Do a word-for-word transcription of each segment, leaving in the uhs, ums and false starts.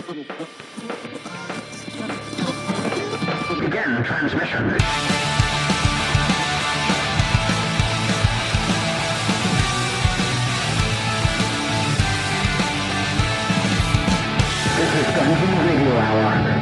Begin transmission. This is Dungeon Radio Hour.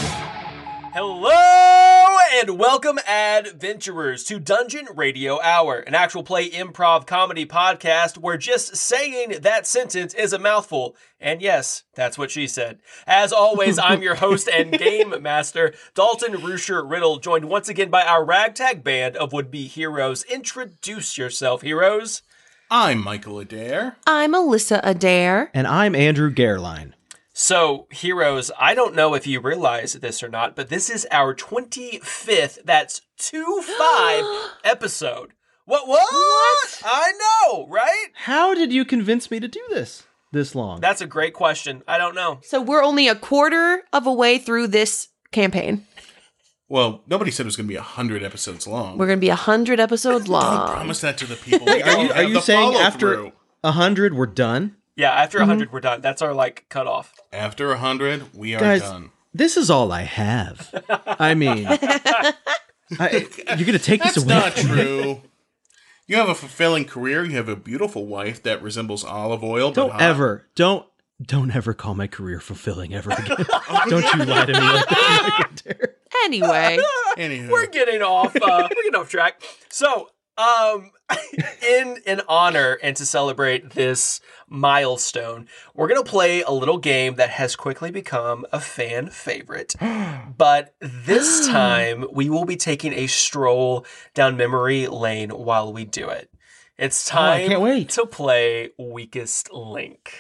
Hello and welcome, adventurers, to Dungeon Radio Hour, an actual play improv comedy podcast where just saying that sentence is a mouthful. And yes, that's what she said. As always, I'm your host and game master, Dalton Rusher Riddle, joined once again by our ragtag band of would-be heroes. Introduce yourself, heroes. I'm Michael Adair. I'm Alyssa Adair. And I'm Andrew Gerline. So, heroes, I don't know if you realize this or not, but this is our twenty-fifth, that's two five episode. What, what? What? I know, right? How did you convince me to do this this long? That's a great question. I don't know. So we're only a quarter of a way through this campaign. Well, nobody said it was going to be one hundred episodes long. We're going to be one hundred episodes long. Don't promise that to the people. Wait, are you, are you saying after through. one hundred we're done? Yeah, after one hundred, Mm-hmm. we're done. That's our, like, cutoff. After one hundred, we are Guys, done. this is all I have. I mean, I, you're going to take That's this away not from me? true. You have a fulfilling career. You have a beautiful wife that resembles olive oil. but Don't hot. ever, don't, don't ever call my career fulfilling ever again. Don't you lie to me like that. Anyway, Anywho. We're getting off, uh, we're getting off track. So, um, in in honor and to celebrate this milestone, we're going to play a little game that has quickly become a fan favorite. But this time, we will be taking a stroll down memory lane while we do it. It's time can't wait. to play Weakest Link.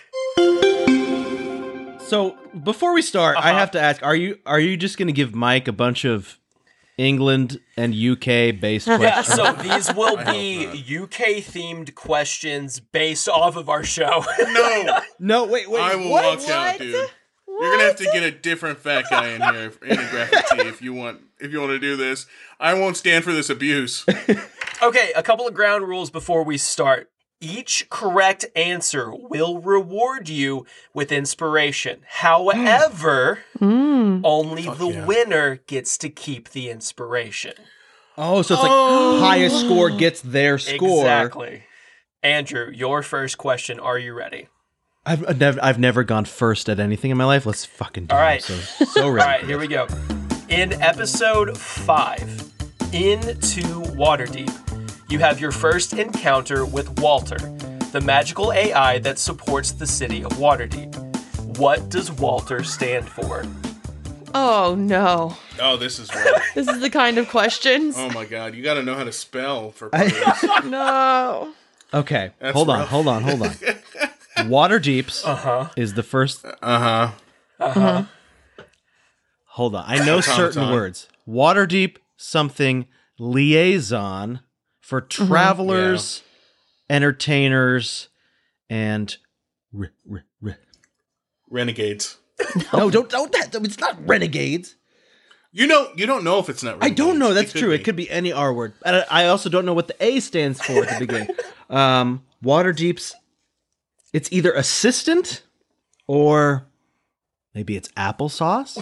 So before we start, I Uh-huh. have to ask: Are you are you just going to give Mike a bunch of England and U K based Yeah, questions? so these will I be hope not. U K-themed questions based off of our show. No, No, wait, wait. I will what? walk out, dude. You're gonna have to get a different fat guy in here in a graphic tee if you want. If you want to do this, I won't stand for this abuse. Okay, a couple of ground rules before we start. Each correct answer will reward you with inspiration. However, only the yeah. winner gets to keep the inspiration. Oh, so it's like highest score gets their score. Exactly. Andrew, your first question. Are you ready? I've I've never, I've never gone first at anything in my life. Let's fucking do All it. right. I'm so, so ready. All right, for here this. we go. In episode five, Into Waterdeep, you have your first encounter with Walter, the magical A I that supports the city of Waterdeep. What does Walter stand for? oh no. Oh, this is rough. This is the kind of questions. Oh my god, you got to know how to spell for part of this. No. Okay, That's hold on, rough. hold on, hold on. Waterdeeps Uh-huh. is the first. Uh huh. Uh-huh. Hold on, I know certain Automaton. words. Waterdeep something liaison for travelers, entertainers, and r- r- r- Renegades. no, don't don't that. It's not renegades. You know, you don't know if it's not. I Renegades. don't know. That's could true. be. It could be any R word. And I I also don't know what the A stands for at the beginning. Um, Waterdeep's. It's either assistant or maybe it's applesauce.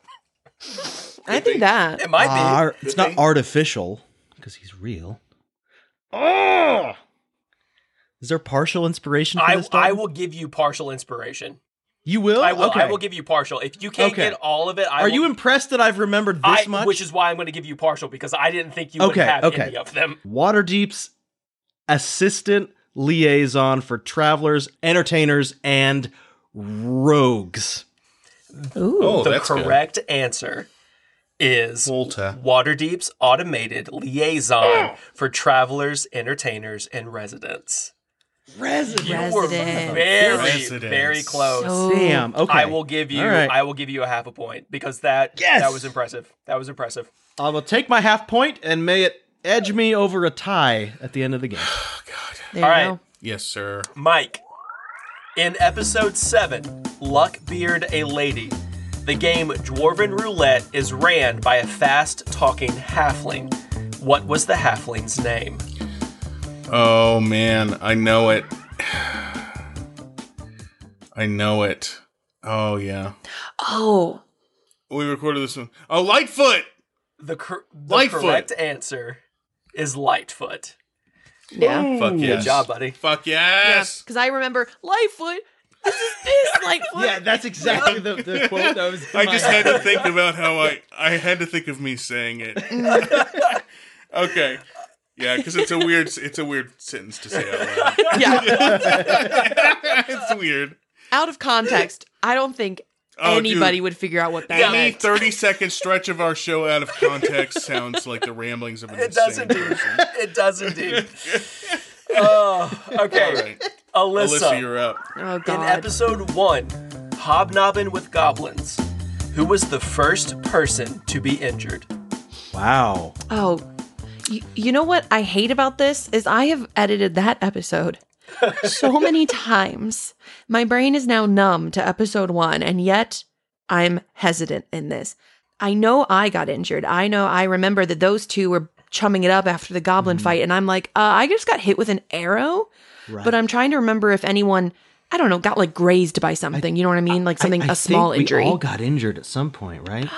I think that. It might be. Ar- it's Could not be. artificial because he's real. Oh! Is there partial inspiration for I, this? I Dalton? will give you partial inspiration. You will. I will. Okay. I will give you partial. If you can't Okay. get all of it, I Are will, you impressed that I've remembered this I, much? Which is why I'm going to give you partial because I didn't think you would Okay, have okay. any of them. Waterdeep's assistant liaison for travelers, entertainers, and rogues. Ooh. Oh, the that's good. correct answer is Volta. Waterdeep's automated liaison for travelers, entertainers, and residents. Resident. You were Residents. very, Residents. very close. So- Damn. Okay. I will give you. All right. I will give you a half a point because that Yes! that was impressive. That was impressive. I will take my half point and may it edge me over a tie at the end of the game. There All you right. go. Yes, sir. Mike, in episode seven, Luckbeard a Lady, the game Dwarven Roulette is ran by a fast-talking halfling. What was the halfling's name? Oh man, I know it. I know it. Oh, yeah. Oh. We recorded this one. Oh, Lightfoot! The, cor- the Lightfoot. correct answer is Lightfoot. Yeah. Fuck yes. Good job, buddy. Fuck Yeah. yes! Because I remember Lightfoot. This is this Lightfoot. Yeah, that's exactly the, the quote that was. in I my just head. had to think about how I... I had to think of me saying it. Okay. Yeah, because it's a weird... It's a weird sentence to say out loud. Yeah. It's weird. Out of context, I don't think Oh, anybody dude. would figure out what that Any meant. thirty-second stretch of our show out of context sounds like the ramblings of an It does insane indeed. person. It does indeed. Oh, okay. All right. Alyssa. Alyssa, you're up. Oh, In God. episode one, Hobnobbing with Goblins, who was the first person to be injured? Wow. Oh, you, you know what I hate about this is I have edited that episode so many times. My brain is now numb to episode one, and yet I'm hesitant in this. I know I got injured. I know I remember that those two were chumming it up after the goblin fight, and I'm like, uh, I just got hit with an arrow, Right. but I'm trying to remember if anyone, I don't know, got like grazed by something. you know what I mean? Like something, I- I a small think injury. We all got injured at some point, right?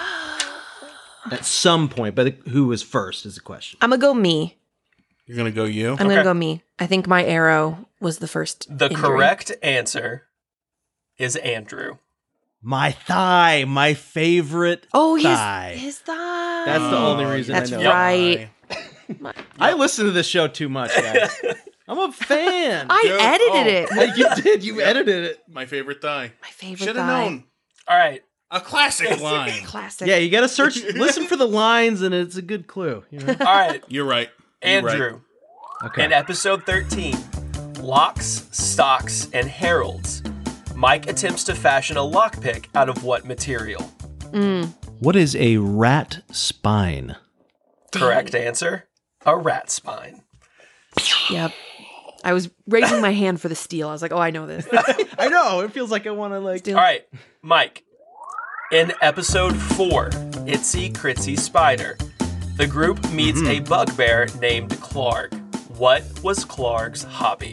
At some point, but who was first is the question. I'm gonna go me. You're gonna go you? I'm gonna Okay. go me. I think my arrow was the first. The injury. correct answer is Andrew. My thigh, my favorite Oh, his thigh. his thigh. That's the only Oh, reason That's I know. Yep. right. My- I listen to this show too much, guys. I'm a fan. I Dude, edited oh. it. Yeah, you did. You edited it. My favorite thigh. My favorite Should have thigh. known. All right. A classic line. Classic. Yeah, you got to search, listen for the lines, and it's a good clue. You know? All right. You're right. You're right. Andrew. Okay. In episode thirteen, Locks, Stocks, and Heralds, Mike attempts to fashion a lockpick out of what material? What is a rat spine? Correct answer, a rat spine. Yep. I was raising my hand for the steel. I was like, oh, I know this. I know. It feels like I want to like. Steel. All right, Mike. In episode four, Itsy Critzy Spider, the group meets a bugbear named Clark. What was Clark's hobby?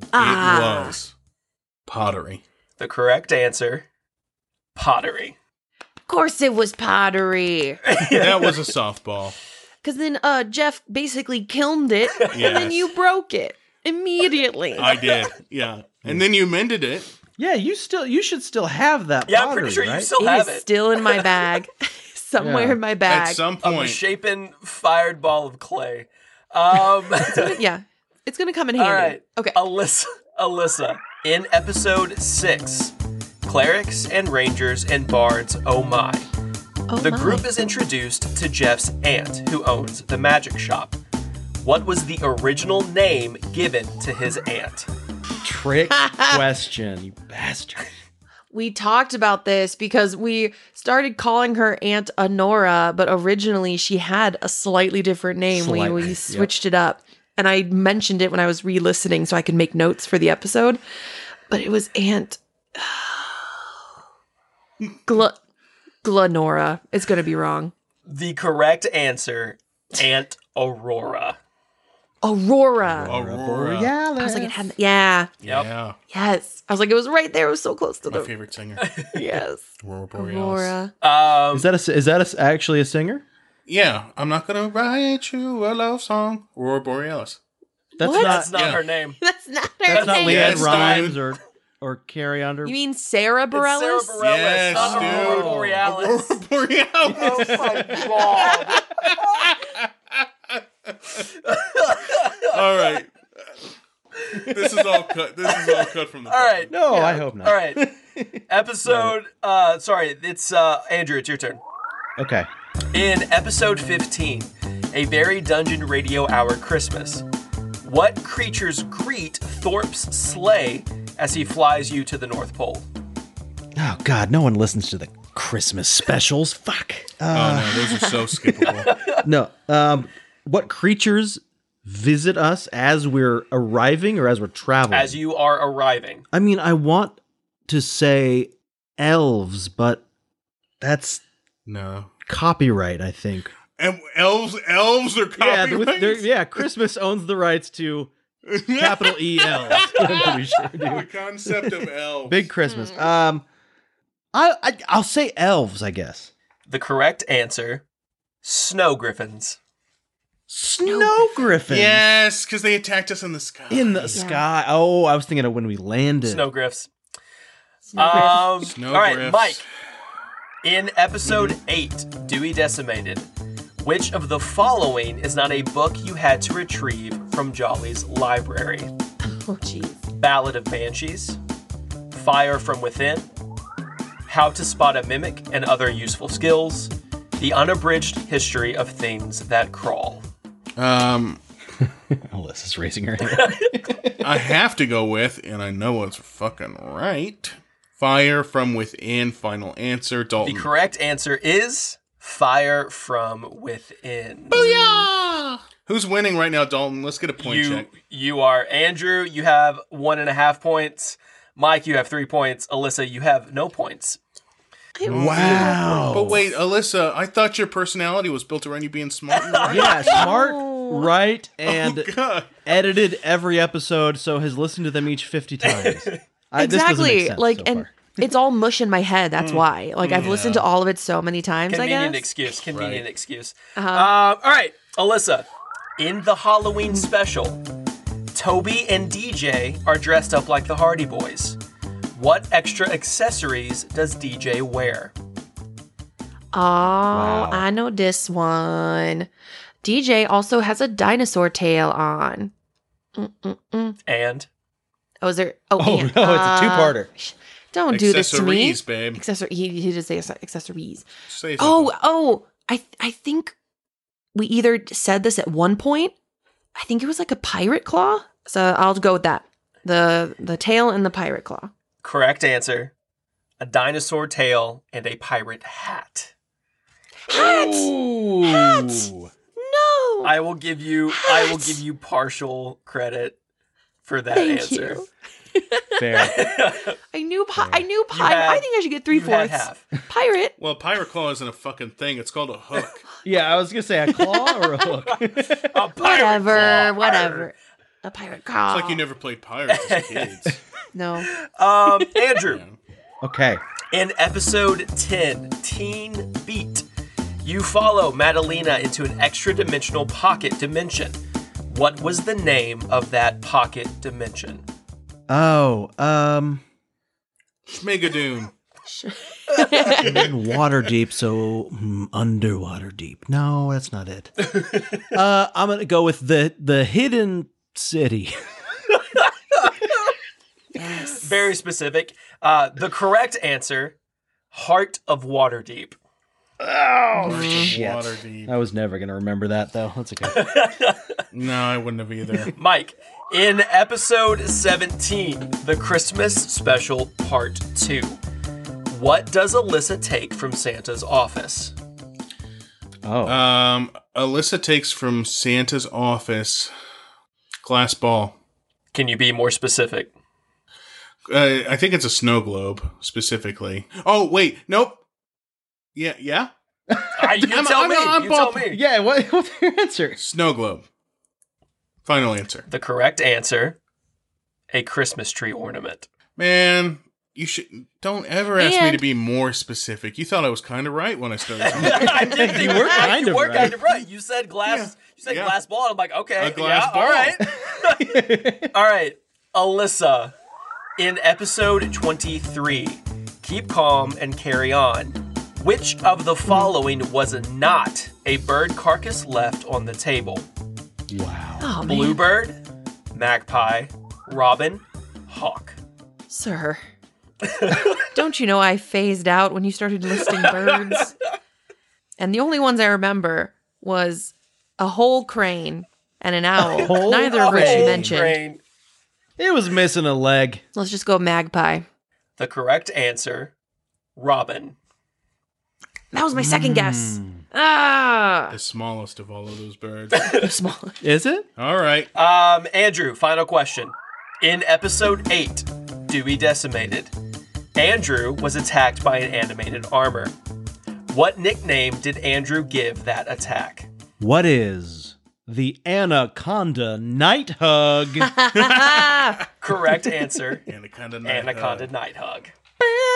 Ah. It was pottery. The correct answer, pottery. Of course it was pottery. That was a softball. Because then uh, Jeff basically kilned it, and then Yes. you broke it immediately. I did. Yeah. And then you mended it. Yeah, you still. You should still have that. Yeah, I'm pottery, pretty sure you right? still It have is it. still in my bag. Somewhere Yeah. in my bag. At some A point. misshapen, fired ball of clay. Um, Yeah. It's going to come in handy. all right. Okay. Alyssa, Alyssa, in episode six, Clerics and Rangers and Bards, oh my. Oh The my. group is introduced to Jeff's aunt, who owns the magic shop. What was the original name given to his aunt? Trick question, you bastard. We talked about this because we started calling her Aunt Honora, but originally she had a slightly different name. We, Slightly, we yep. switched it up. And I mentioned it when I was re-listening so I could make notes for the episode. But it was Aunt Gl- Glenora. It's going to be wrong. The correct answer, Aunt Aurora. Aurora. Aurora. Yeah, I was like, it had, yeah, Yep. Yeah. yes. I was like, it was right there. It was so close to My the, favorite singer. yes. Aurora Borealis. Aurora. Um, Is that a, is that a, actually a singer? Yeah. I'm not going to write you a love song. Aurora Borealis. That's What? not. that's not yeah. her name. That's not her That's not name. Leanne Yes, Rhymes dude. or or Carrie Under. You mean Sarah It's Bareilles? Sarah Bareilles, Yes, not dude. Aurora Borealis. Aurora Borealis. Oh my god. All right. This is all cut. This is all cut from the. All right. no, I hope not. All right. Episode, uh, sorry, it's, uh, Andrew, it's your turn. Okay. In episode fifteen, A Very Dungeon Radio Hour Christmas, what creatures greet Thorpe's sleigh as he flies you to the North Pole? Oh God, no one listens to the Christmas specials. Fuck. Oh Uh, no, those are so skippable. no. Um, what creatures visit us as we're arriving or as we're traveling? As you are arriving. I mean, I want to say elves, but that's No. copyright, I think. And elves, elves are Yeah, copyrights. with their, yeah. Christmas owns the rights to capital E elves. I'm pretty sure, The dude. concept of elves. Big Christmas. Um, I, I I'll say elves, I guess. The correct answer, snow griffins. Snow griffins. Yes, because they attacked us in the sky. In the sky. Oh, I was thinking of when we landed. Snow griffs. Snow Um, Snow all right, griffs. Mike. In episode eight, Dewey Decimated, which of the following is not a book you had to retrieve from Jolly's library? Oh, jeez. Ballad of Banshees, Fire from Within, How to Spot a Mimic and Other Useful Skills, The Unabridged History of Things That Crawl. Um, Alyssa's raising her hand. I have to go with, and I know it's fucking right. Fire from Within. Final answer, The Dalton. correct answer is Fire from Within. Booyah! Who's winning right now, Dalton? Let's get a point You, check. you are Andrew. You have one and a half points. Mike, you have three points. Alyssa, you have no points. Wow. But wait, Alyssa, I thought your personality was built around you being smart and right. Yeah, smart, right, and Oh, God. edited every episode, so has listened to them each fifty times. I, this doesn't make Exactly. sense Like, so and far. it's all mush in my head. That's why. Like, I've listened to all of it so many times, I Convenient guess. excuse. Convenient Right. excuse. Uh-huh. Um, all right, Alyssa. In the Halloween special, Toby and D J are dressed up like the Hardy Boys. What extra accessories does D J wear? Oh, I know this one. D J also has a dinosaur tail on. Mm-mm-mm. And Oh, is there? Oh, Oh, and, no, it's a uh, two-parter. sh- Don't do this to me. Accessories, babe. Accessor- he, he did say acce- accessories. Say Oh, something. oh, I I think we either said this at one point. I think it was like a pirate claw. So I'll go with that. The the tail and the pirate claw. correct answer, a dinosaur tail and a pirate hat. Hat! Ooh. Hat! No. I will give you I will give you partial credit for that Thank answer. you. Fair. I knew pi- I knew pi- had- I think I should get three you had fourths. half. Pirate. Well, pirate claw isn't a fucking thing. It's called a hook. Yeah, I was gonna say a claw or a hook. A pirate Whatever. claw. Whatever. A pirate claw. It's like you never played pirates as kids. No. Um, Andrew, Okay. in episode ten, Teen Beat, you follow Madalena into an extra-dimensional pocket dimension. What was the name of that pocket dimension? Oh, um, Schmigadoon. water deep, so mm, underwater deep. No, that's not it. Uh, I'm gonna go with the the hidden city. Yes. Very specific. Uh, the correct answer, Heart of Waterdeep. Oh shit! Waterdeep. I was never gonna remember that though. That's okay. No, I wouldn't have either. Mike, in episode seventeen, the Christmas special part two, what does Alyssa take from Santa's office? Oh, Um, Alyssa takes from Santa's office glass ball. Can you be more specific? Uh, I think it's a snow globe specifically. Oh wait, nope. Yeah, yeah. Uh, you I'm- tell I'm- me. I'm you tell ball- me. yeah. What? What's your answer? Snow globe. Final answer. The correct answer, a Christmas tree ornament. Man, you should don't ever ask me And- to be more specific. You thought I was kind of right when I started. I did think You were that. kind you of were right. kind of right. You said glass. Yeah. You said Yeah. glass ball. And I'm like, okay, A glass yeah, ball. all right, all right. Alyssa, in episode twenty-three, Keep Calm and Carry On, which of the following was not a bird carcass left on the table? Wow. Oh man, Bluebird, magpie, robin, hawk. sir. Don't you know I phased out when you started listing birds? And the only ones I remember was a whole crane and an owl. whole Neither of which you crane. mentioned. Brain. It was missing a leg. Let's just go magpie. The correct answer, robin. That was my second guess. Ah, The smallest of all of those birds. small. Is it? All right. Um, Andrew, final question. In episode eight, Dewey Decimated, Andrew was attacked by an animated armor. What nickname did Andrew give that attack? What is the anaconda night hug? Correct answer, Anaconda night Anaconda hug. Night Hug.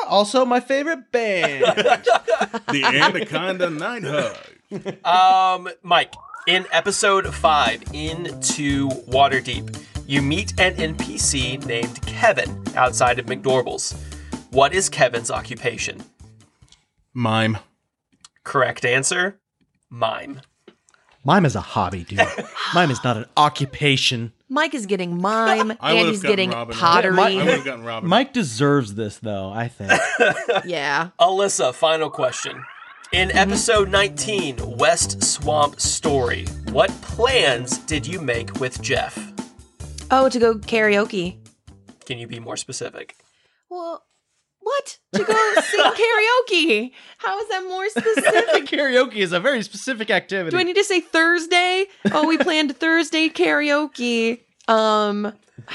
Also my favorite band. The Anaconda Night Hug. Um, Mike, in episode five, Into Waterdeep, you meet an N P C named Kevin outside of McDorble's. What is Kevin's occupation? Mime. Correct answer, mime. Mime is a hobby, dude. Mime is not an occupation. Mike is getting mime, I and would've he's gotten getting Robin. pottery. I would have gotten Robin. Mike deserves this, though, I think. Yeah. Alyssa, final question. In episode nineteen, West Swamp Story, what plans did you make with Jeff? Oh, to go karaoke. Can you be more specific? Well, what? To go sing karaoke? How is that more specific? Karaoke is a very specific activity. Do I need to say Thursday? Oh, we planned Thursday karaoke. Um,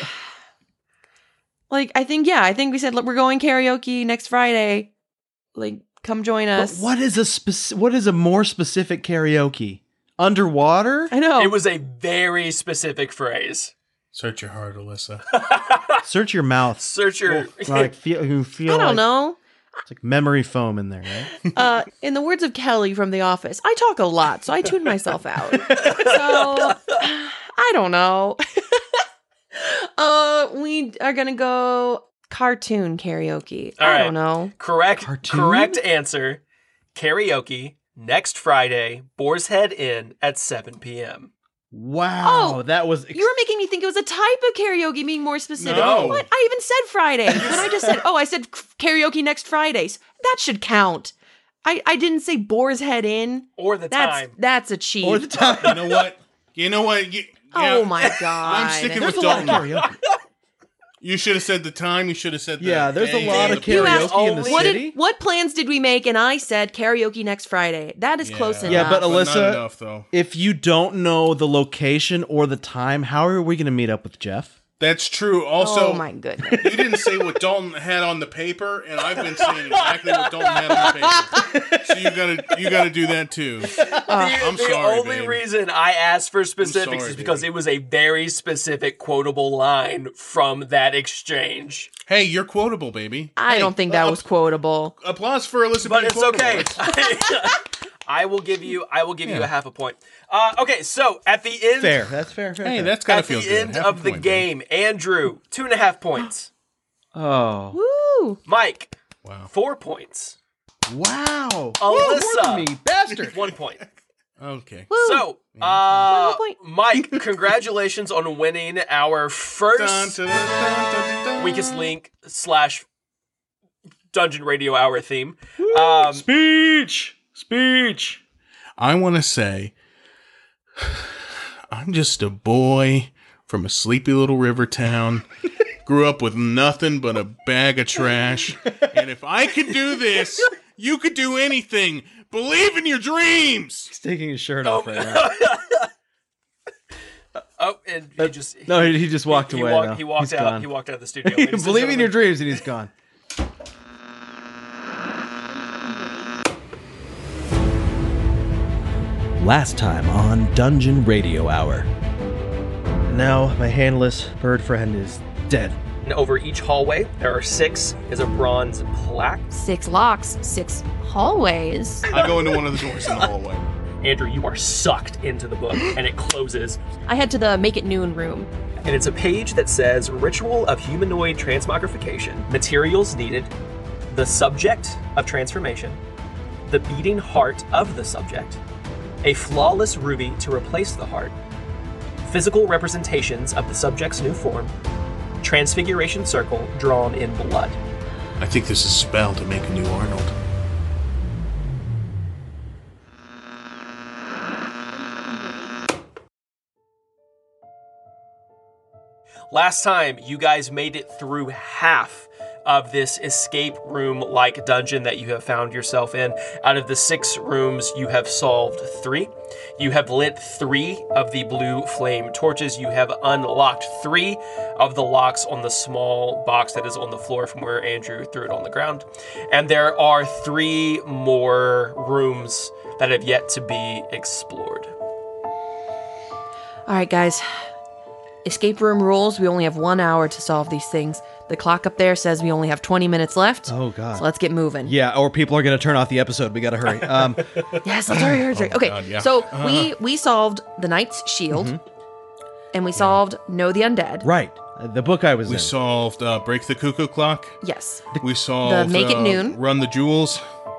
like I think yeah, I think we said look, we're going karaoke next Friday. Like, come join But us. what is a spec- what is a more specific karaoke? Underwater? I know. It was a very specific phrase. Search your heart, Alyssa. Search your mouth. Search your. Like feel you feel I don't like know. it's like memory foam in there, right? Uh, in the words of Kelly from The Office, I talk a lot, so I tune myself out. So I don't know. uh, we are gonna go cartoon karaoke. All I right. don't know. Correct. Cartoon? Correct answer. Karaoke next Friday, Boar's Head Inn at seven p.m. Wow, Oh, that was ex- You were making me think it was a type of karaoke, being more specific. No. What? I even said Friday. When I just said, oh, I said karaoke next Fridays. That should count. I, I didn't say Boar's Head Inn. Or the That's time. that's a cheat. or the time. You know what? You know what? You, Oh yeah, my god. I'm sticking There's with a lot of Dalton. karaoke. You should have said the time. You should have said the Yeah, there's a day, lot the of You place. asked karaoke in the only- What city. did what plans did we make? And I said karaoke next Friday. That is close Yeah. enough. Yeah, but But Alyssa, not enough, though. if you don't know the location or the time, how are we going to meet up with Jeff? That's true. Also, oh my goodness. you didn't say what Dalton had on the paper, and I've been saying exactly what Dalton had on the paper. So you gotta you gotta do that too. the I'm the sorry, only babe. reason I asked for specifics sorry, is because baby. it was a very specific quotable line from that exchange. Hey, you're quotable, baby. I Hey, don't think that uh, was quotable. Applause for Alyssa But being it's quotable. okay. It's- I will give you I will give you Yeah. a half a point. Uh, okay, so at the end Fair. That's fair. fair Hey, fair. that's gotta at feel the good. end Half a of the point, babe. game, Andrew, two and a half points. Oh. Woo! Mike, Wow. four points. Wow. Alyssa. Whoa, more than me, bastard. One point. Okay. So, Woo! uh, One more point. Mike, congratulations on winning our Dun, first dun, dun, dun, dun, dun. Weakest Link slash Dungeon Radio Hour theme. Um, Speech. Speech. I want to say, I'm just a boy from a sleepy little river town. Grew up with nothing but a bag of trash. And if I could do this, you could do anything. Believe in your dreams. He's taking his shirt off right now. oh, and he just he, No, he, he just walked he, away. walked, now. he walked He's out. gone. He walked out of the studio. ladies and Believe in your gentlemen. dreams, and he's gone. Last time on Dungeon Radio Hour. Now my handless bird friend is dead. And over each hallway, there are six is a bronze plaque. Six locks, six hallways. I go into one of the doors in the hallway. Andrew, you are sucked into the book, and it closes. I head to the Make It Noon room. And it's a page that says Ritual of Humanoid Transmogrification, Materials Needed, the Subject of Transformation, the Beating Heart of the Subject, a Flawless Ruby to replace the heart, Physical Representations of the Subject's new form, Transfiguration Circle drawn in blood. I think this is a spell to make a new Arnold. Last time, you guys made it through half of this escape room-like dungeon that you have found yourself in. Out of the six rooms, you have solved three. You have lit three of the blue flame torches. You have unlocked three of the locks on the small box that is on the floor from where Andrew threw it on the ground. And there are three more rooms that have yet to be explored. All right, guys. Escape room rules. We only have one hour to solve these things. The clock up there says we only have twenty minutes left. Oh, God. So let's get moving. Yeah, or people are going to turn off the episode. We got to hurry. Um, Yes, let's hurry, hurry, hurry. Okay, God, yeah. so we we solved the Knight's Shield, and we solved Know the Undead. right. Uh, The book I was We in. solved uh, Break the Cuckoo Clock. Yes. We solved Make It uh, Noon. Run the Jewels.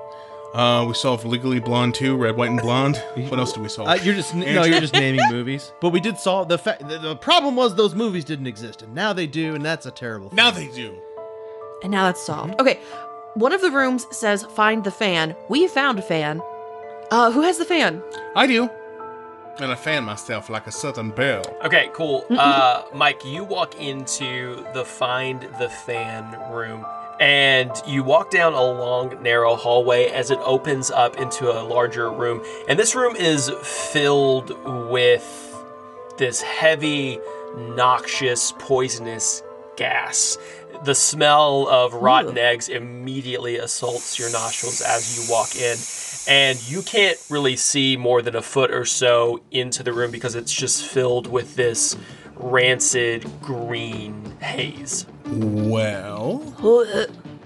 Uh, we solved Legally Blonde two, Red, White, and Blonde. What else did we solve? Uh, you're just no, you're just naming movies. But we did solve the fact. The, the problem was those movies didn't exist, and now they do, and that's a terrible thing. Now they do. And now that's solved. Okay, one of the rooms says find the fan. We found a fan. Uh, who has the fan? I do. And I fan myself like a southern belle. Okay, cool. Uh, Mike, you walk into the Find the Fan room, and you walk down a long, narrow hallway as it opens up into a larger room. And this room is filled with this heavy, noxious, poisonous gas. The smell of rotten Ooh. eggs immediately assaults your nostrils as you walk in. And you can't really see more than a foot or so into the room because it's just filled with this rancid green haze. Well, Uh,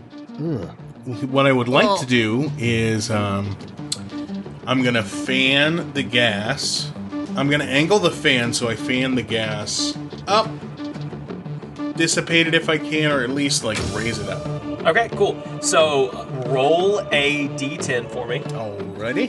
what I would like Oh. to do is um, I'm going to fan the gas. I'm going to angle the fan so I fan the gas up, dissipate it if I can, or at least like raise it up. Okay, cool. So roll a d ten for me. Alrighty.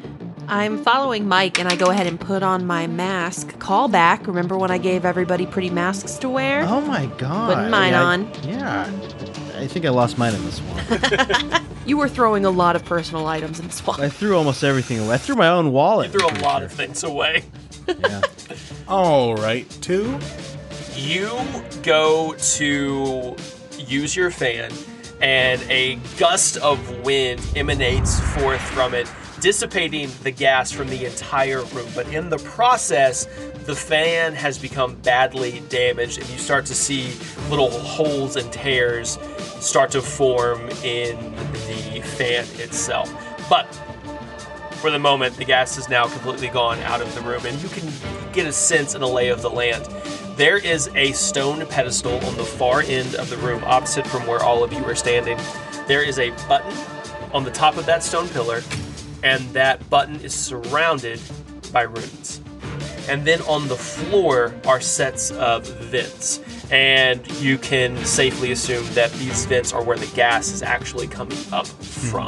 I'm following Mike, and I go ahead and put on my mask. Call back. Remember when I gave everybody pretty masks to wear? Oh my god! Putting mine I- on. Yeah, I think I lost mine in this one. You were throwing a lot of personal items in this I one. threw almost everything away. I threw my own wallet. You threw a lot of things away. Yeah. Alright, two. You go to use your fan, and a gust of wind emanates forth from it, dissipating the gas from the entire room. But in the process, the fan has become badly damaged, and you start to see little holes and tears start to form in the fan itself. But for the moment, the gas is now completely gone out of the room, and you can get a sense and a lay of the land. There is a stone pedestal on the far end of the room, opposite from where all of you are standing. There is a button on the top of that stone pillar, and that button is surrounded by runes. And then on the floor are sets of vents, and you can safely assume that these vents are where the gas is actually coming up from.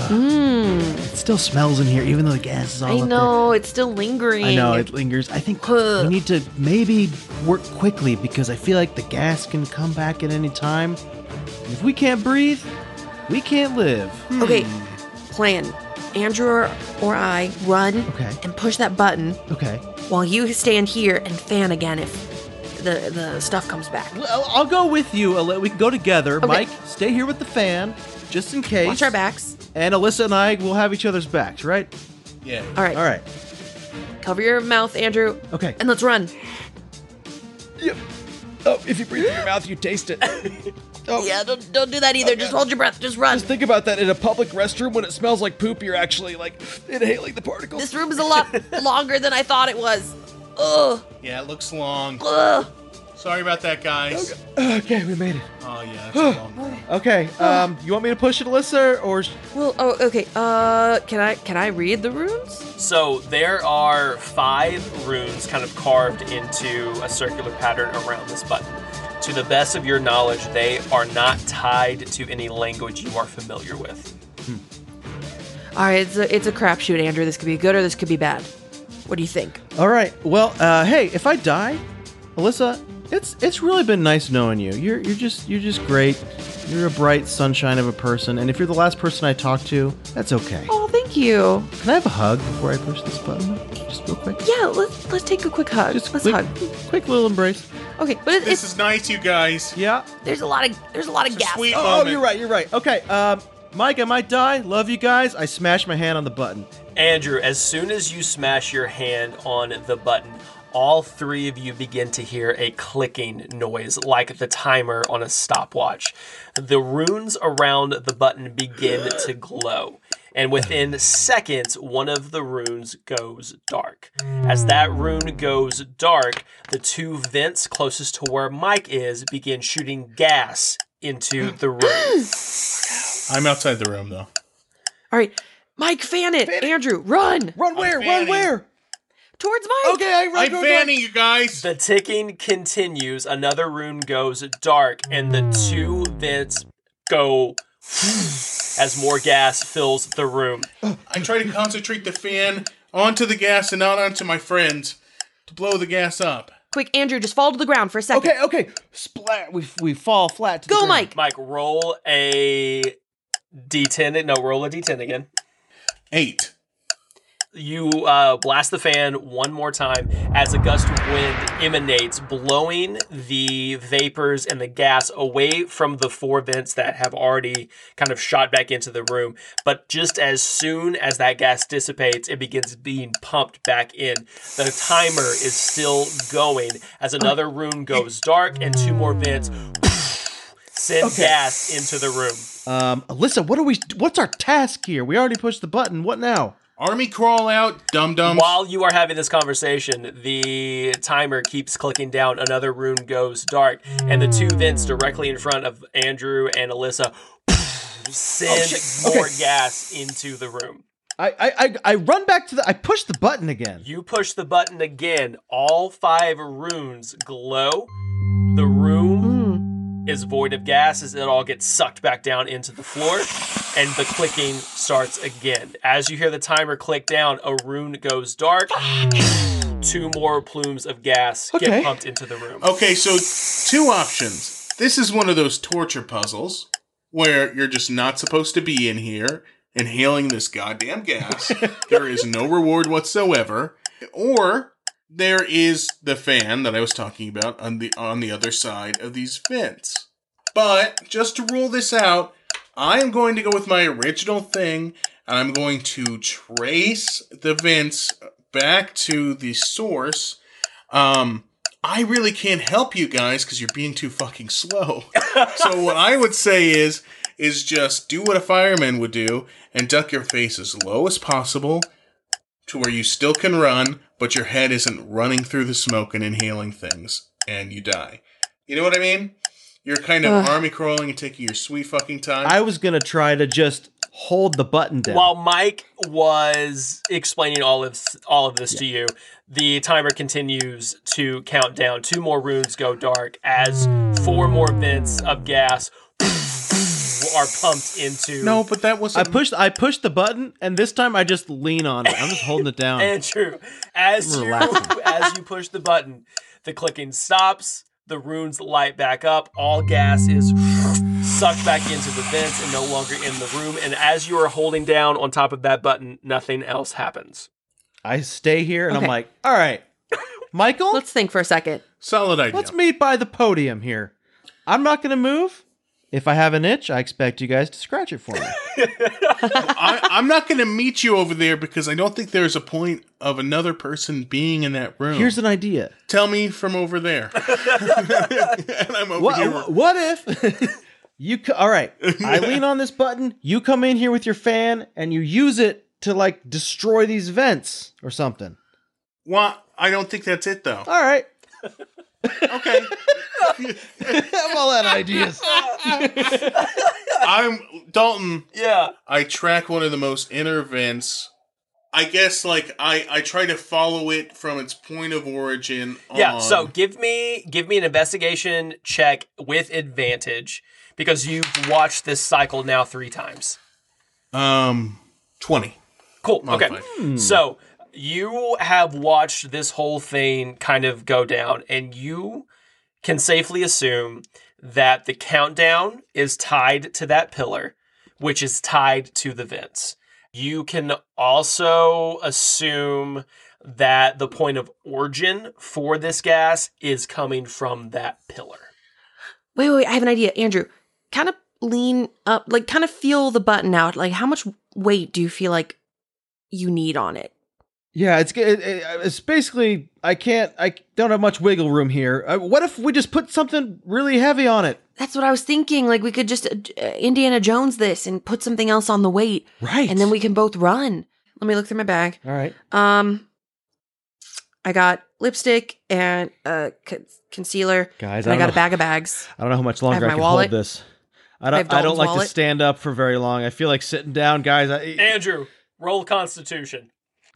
It still smells in here, even though the gas is all I up know, it's still lingering. there. I know it lingers. I think Ugh. we need to maybe work quickly because I feel like the gas can come back at any time. If we can't breathe, we can't live. Okay, plan. Andrew or, or I run Okay. and push that button Okay. while you stand here and fan again if the, the stuff comes back. Well, I'll go with you. Ale- We can go together. Okay. Mike, stay here with the fan, just in case. Watch our backs. And Alyssa and I will have each other's backs, right? Yeah. All right. All right. Cover your mouth, Andrew. Okay. And let's run. Yep. Oh, if you breathe in your mouth, you taste it. Oh. Yeah, don't, don't do that either. Just hold your breath. Just run. Just think about that in a public restroom when it smells like poop, you're actually like inhaling the particles. This room is a lot longer than I thought it was. Ugh. Yeah, it looks long. Ugh. Sorry about that, guys. Okay, we made it. Oh, yeah, it's a long one. Okay, um, you want me to push it, Alyssa, or Well, oh, okay. Uh, can I can I read the runes? So there are five runes kind of carved into a circular pattern around this button. To the best of your knowledge, they are not tied to any language you are familiar with. All right, it's a it's a crapshoot, Andrew. This could be good or this could be bad. What do you think? All right. Well, uh, hey, if I die, Alyssa, it's it's really been nice knowing you. You're you're just you're just great. You're a bright sunshine of a person, and if you're the last person I talk to, that's okay. Oh, thank you. Can I have a hug before I push this button? Just real quick. Yeah, let's let's take a quick hug. Just let's quick, hug. quick little embrace. Okay, but it, This it's is nice, you guys. Yeah. there's a lot of there's a lot of It's a gas. sweet Oh, moment. you're right. You're right. Okay. Um, Mike, I might die. Love you guys. I smash my hand on the button. Andrew, as soon as you smash your hand on the button, all three of you begin to hear a clicking noise like the timer on a stopwatch. The runes around the button begin to glow. And within seconds, one of the runes goes dark. As that rune goes dark, the two vents closest to where Mike is begin shooting gas into the room. I'm outside the room, though. All right, Mike, fan it. Andrew, run. Run where? Run fanning. where? Towards Mike. Okay, I run. I'm towards fanning you guys. The ticking continues. Another rune goes dark, and the two vents go as more gas fills the room. I try to concentrate the fan onto the gas and not onto my friends to blow the gas up. Quick, Andrew, just fall to the ground for a second. Okay, okay. Splat. We we fall flat. To the Go, ground. Mike. Mike, roll a d ten. No, roll a d ten again. Eight. You uh, blast the fan one more time as a gust of wind emanates, blowing the vapors and the gas away from the four vents that have already kind of shot back into the room. But just as soon as that gas dissipates, it begins being pumped back in. The timer is still going as another room goes dark and two more vents send Okay. gas into the room. Um, Alyssa, what are we? What's our task here? We already pushed the button. What now? Army crawl out, dum-dums. While you are having this conversation, the timer keeps clicking down. Another room goes dark, and the two vents directly in front of Andrew and Alyssa send shit. more Okay. gas into the room. I, I I I run back to the. I push the button again. You push the button again. All five runes glow. The room is void of gas as it all gets sucked back down into the floor, and the clicking starts again. As you hear the timer click down, a rune goes dark. Two more plumes of gas Okay. get pumped into the room. Okay, so two options. This is one of those torture puzzles where you're just not supposed to be in here inhaling this goddamn gas. There is no reward whatsoever. Or there is the fan that I was talking about on the on the other side of these vents. But just to rule this out, I am going to go with my original thing, and I'm going to trace the vents back to the source. Um, I really can't help you guys because you're being too fucking slow. So what I would say is, is just do what a fireman would do and duck your face as low as possible to where you still can run, but your head isn't running through the smoke and inhaling things, and you die. You know what I mean? You're kind of Ugh. army crawling and taking your sweet fucking time. I was gonna try to just hold the button down. While Mike was explaining all of all of this to you, the timer continues to count down. Two more runes go dark as four more vents of gas are pumped into. no, but that I wasn't... pushed. I pushed the button, and this time I just lean on it. I'm just holding it down. Andrew, as you, Relaxing. as you push the button, the clicking stops, the runes light back up, all gas is sucked back into the vents and no longer in the room, and as you are holding down on top of that button, nothing else happens. I stay here, and Okay. I'm like, all right, Michael, Let's think for a second. Solid idea. let's meet by the podium here. I'm not gonna move. If I have an itch, I expect you guys to scratch it for me. I, I'm not going to meet you over there because I don't think there's a point of another person being in that room. Here's an idea. Tell me from over there. And I'm over here. What, what if you? Co- all right, I lean on this button. You come in here with your fan, and you use it to like destroy these vents or something. Well, I don't think that's it, though. All right, Okay. I'm all out of ideas. I'm Dalton. Yeah. I track one of the most inner vents. I guess, like, I, I try to follow it from its point of origin Yeah, on. so give me give me an investigation check with advantage because you've watched this cycle now three times. Um, twenty. Cool. Okay. Modified. So you have watched this whole thing kind of go down, and you can safely assume that the countdown is tied to that pillar, which is tied to the vents. You can also assume that the point of origin for this gas is coming from that pillar. Wait, wait, wait, I have an idea. Andrew, kind of lean up, like kind of feel the button out. Like how much weight do you feel like you need on it? Yeah, it's it, it, it's basically I can't I don't have much wiggle room here. Uh, what if we just put something really heavy on it? That's what I was thinking. Like we could just uh, Indiana Jones this and put something else on the weight. Right. And then we can both run. Let me look through my bag. All right. Um, I got lipstick and uh, con- concealer. Guys, and I I got don't a bag of bags. I don't know how much I longer have I, my can wallet. hold this. I I don't have I, don't Dalton's like to wallet. stand up for very long. I feel like sitting down, guys. I, Andrew, roll Constitution.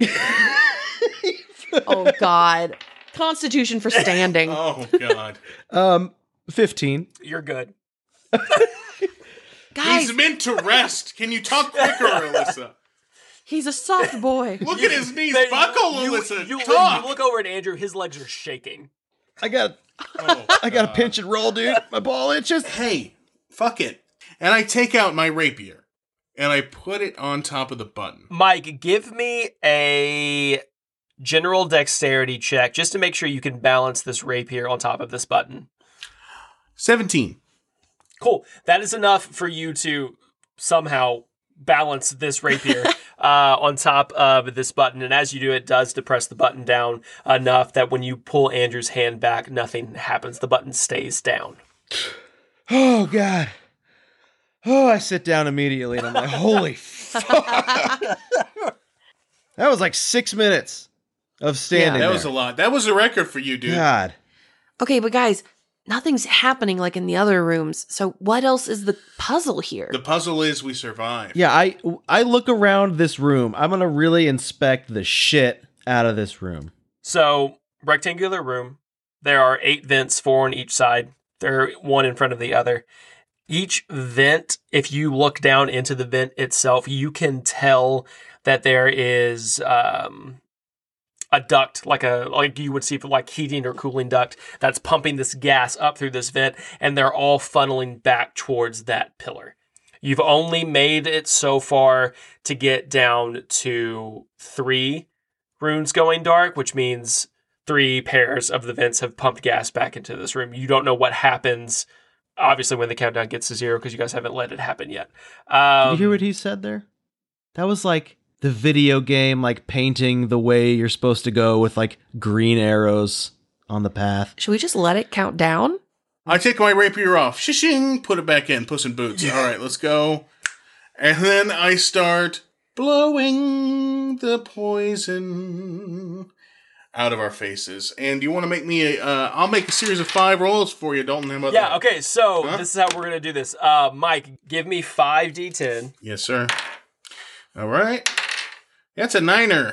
Oh God, Constitution for standing. Oh God. um fifteen. You're good. Guys, He's meant to rest. Can you talk quicker, Alyssa? he's a soft boy. Look at his knees They- buckle, you, Alyssa. You, talk. you look over at Andrew, his legs are shaking. I got Oh, I got to God. pinch and roll, dude. My ball itches. Hey, fuck it. And I take out my rapier and I put it on top of the button. Mike, give me a general dexterity check just to make sure you can balance this rapier on top of this button. seventeen. Cool. That is enough for you to somehow balance this rapier uh, on top of this button. And as you do, it does depress the button down enough that when you pull Andrew's hand back, nothing happens. The button stays down. Oh God. Oh, I sit down immediately and I'm like, holy fuck. That was like six minutes of standing That there. was a lot. That was a record for you, dude. God. Okay, but guys, nothing's happening like in the other rooms. So what else is the puzzle here? The puzzle is we survive. Yeah, I I look around this room. I'm gonna really inspect the shit out of this room. So, rectangular room. There are eight vents, four on each side. They're one in front of the other. Each vent, if you look down into the vent itself, you can tell that there is um, a duct, like a like you would see for like heating or cooling duct, that's pumping this gas up through this vent, and they're all funneling back towards that pillar. You've only made it so far to get down to three runes going dark, which means three pairs of the vents have pumped gas back into this room. You don't know what happens, obviously, when the countdown gets to zero, because you guys haven't let it happen yet. Um, Did you hear what he said there? That was like the video game, like painting the way you're supposed to go with like green arrows on the path. Should we just let it count down? I take my rapier off. Shishing. Put it back in. Puss in Boots. All right, let's go. And then I start blowing the poison out of our faces. And you want to make me a... Uh, I'll make a series of five rolls for you, Dalton. How about Yeah, that? okay, so Huh? this is how we're going to do this. Uh, Mike, give me five d ten. Yes, sir. All right. That's a niner.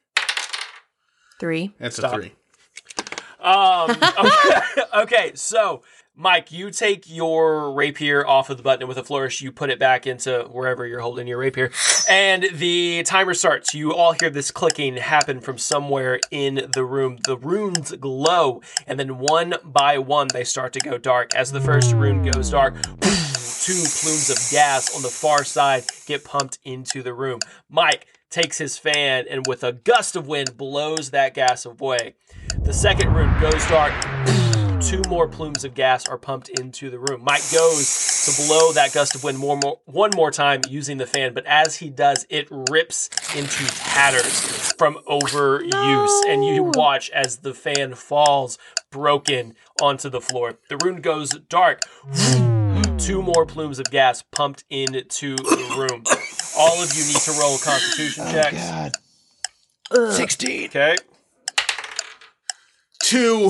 Three. That's Stop. a three. Um, okay, okay, so Mike, you take your rapier off of the button, and with a flourish, you put it back into wherever you're holding your rapier, and the timer starts. You all hear this clicking happen from somewhere in the room. The runes glow, and then one by one, they start to go dark. As the first rune goes dark, two plumes of gas on the far side get pumped into the room. Mike takes his fan and with a gust of wind blows that gas away. The second rune goes dark. Two more plumes of gas are pumped into the room. Mike goes to blow that gust of wind more, more, one more time using the fan, but as he does, it rips into tatters from overuse, No. and you watch as the fan falls broken onto the floor. The rune goes dark. Two more plumes of gas pumped into the room. All of you need to roll Constitution checks. God. sixteen. Okay. Two.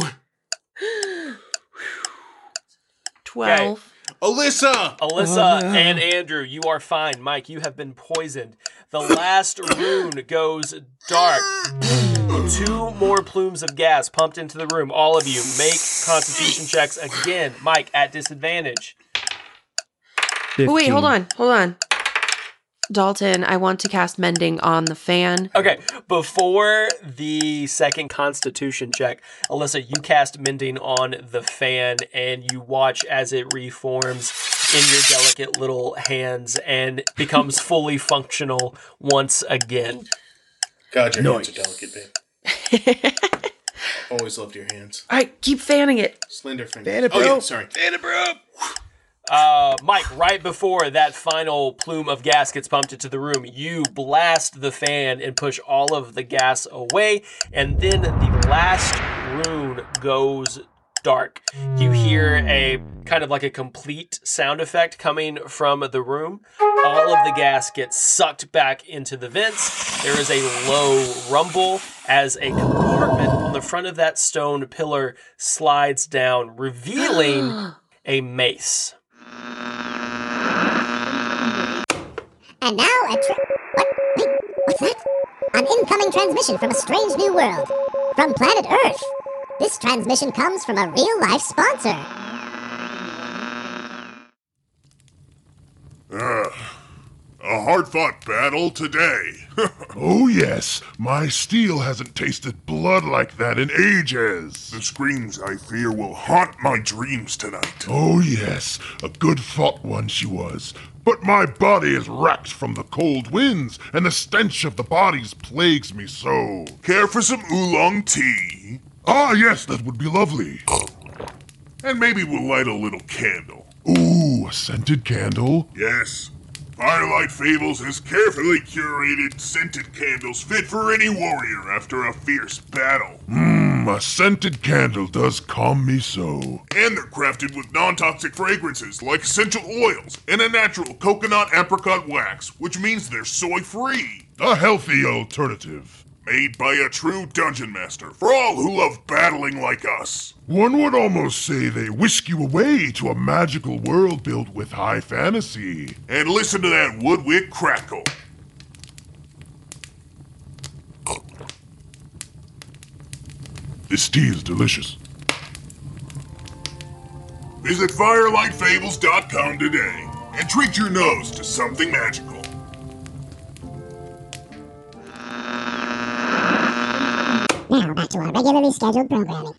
Twelve. Alyssa! Alyssa Oh, no. and Andrew, you are fine. Mike, you have been poisoned. The last rune goes dark. Two more plumes of gas pumped into the room. All of you make Constitution checks again. Mike, at disadvantage. Oh, wait, hold fifteen. on. Hold on. Dalton, I want to cast Mending on the fan. Okay, before the second Constitution check, Alyssa, you cast Mending on the fan, and you watch as it reforms in your delicate little hands and becomes fully functional once again. God, your Nice. hands are delicate, babe. Always loved your hands. All right, keep fanning it. Slender fingers. Fan it, Oh, bro. yeah, sorry. Fan it, bro. Uh, Mike, right before that final plume of gas gets pumped into the room, you blast the fan and push all of the gas away, and then the last rune goes dark. You hear a kind of like a complete sound effect coming from the room. All of the gas gets sucked back into the vents. There is a low rumble as a compartment on the front of that stone pillar slides down, revealing a mace. And now a tra- what? Wait, what's that? An incoming transmission from a strange new world. From planet Earth. This transmission comes from a real-life sponsor. Uh, a hard-fought battle today. Oh yes, my steel hasn't tasted blood like that in ages. The screams I fear will haunt my dreams tonight. Oh yes, a good-fought one she was. But my body is racked from the cold winds, and the stench of the bodies plagues me so. Care for some oolong tea? Ah, yes, that would be lovely. And maybe we'll light a little candle. Ooh, a scented candle? Yes. Firelight Fables has carefully curated scented candles fit for any warrior after a fierce battle. Mmm, a scented candle does calm me so. And they're crafted with non-toxic fragrances like essential oils and a natural coconut apricot wax, which means they're soy-free. A healthy alternative. Made by a true dungeon master for all who love battling like us. One would almost say they whisk you away to a magical world built with high fantasy. And listen to that woodwick crackle. This tea is delicious. Visit firelight fables dot com today and treat your nose to something magical. Now back to our regularly scheduled programming.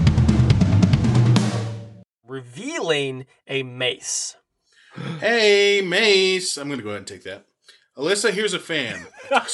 Revealing a mace. Hey, Mace. I'm going to go ahead and take that. Alyssa, here's a fan.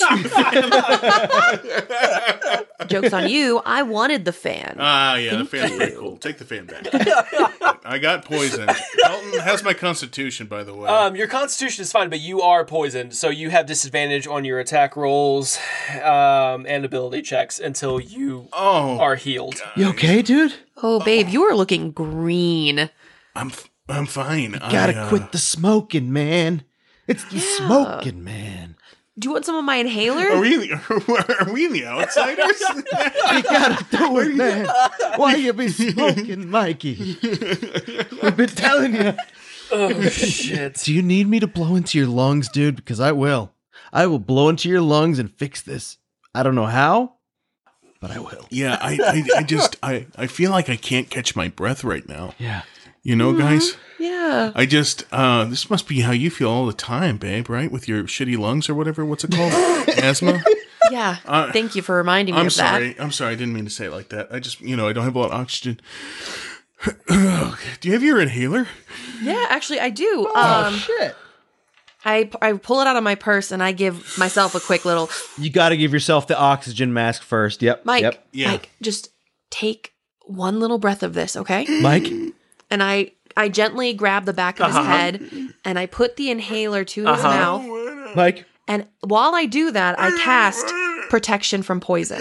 Joke's on you. I wanted the fan. Ah, yeah, the fan's pretty cool. Take the fan back. I got poisoned. Dalton, how's my constitution, by the way? Um, your constitution is fine, but you are poisoned, so you have disadvantage on your attack rolls um, and ability checks until you oh, are healed. You okay, dude? Oh, babe, you are looking green. I'm f- I'm fine. Gotta I, uh, quit the smoking, man. It's the Yeah. smoking, man. Do you want some of my inhaler? Are we, in the, are we in the outsiders? You gotta do it, man. Why you be smoking, Mikey? We've been telling you. Oh, shit. Do you need me to blow into your lungs, dude? Because I will. I will blow into your lungs and fix this. I don't know how, but I will. Yeah, I, I, I just, I, I feel like I can't catch my breath right now. Yeah. You know, guys? Yeah. I just, uh, this must be how you feel all the time, babe, right? With your shitty lungs or whatever. What's it called? Asthma? Yeah. Uh, Thank you for reminding me I'm of sorry. that. I'm sorry. I didn't mean to say it like that. I just, you know, I don't have a lot of oxygen. Do you have your inhaler? Yeah, actually, I do. Oh, um, shit. I, I pull it out of my purse and I give myself a quick little, You gotta give yourself the oxygen mask first. Yep. Mike, Yep. Yeah. Mike, just take one little breath of this, okay? Mike? And I, I gently grab the back of his Uh-huh. head and I put the inhaler to his Uh-huh. mouth. Mike? And while I do that, I cast protection from poison,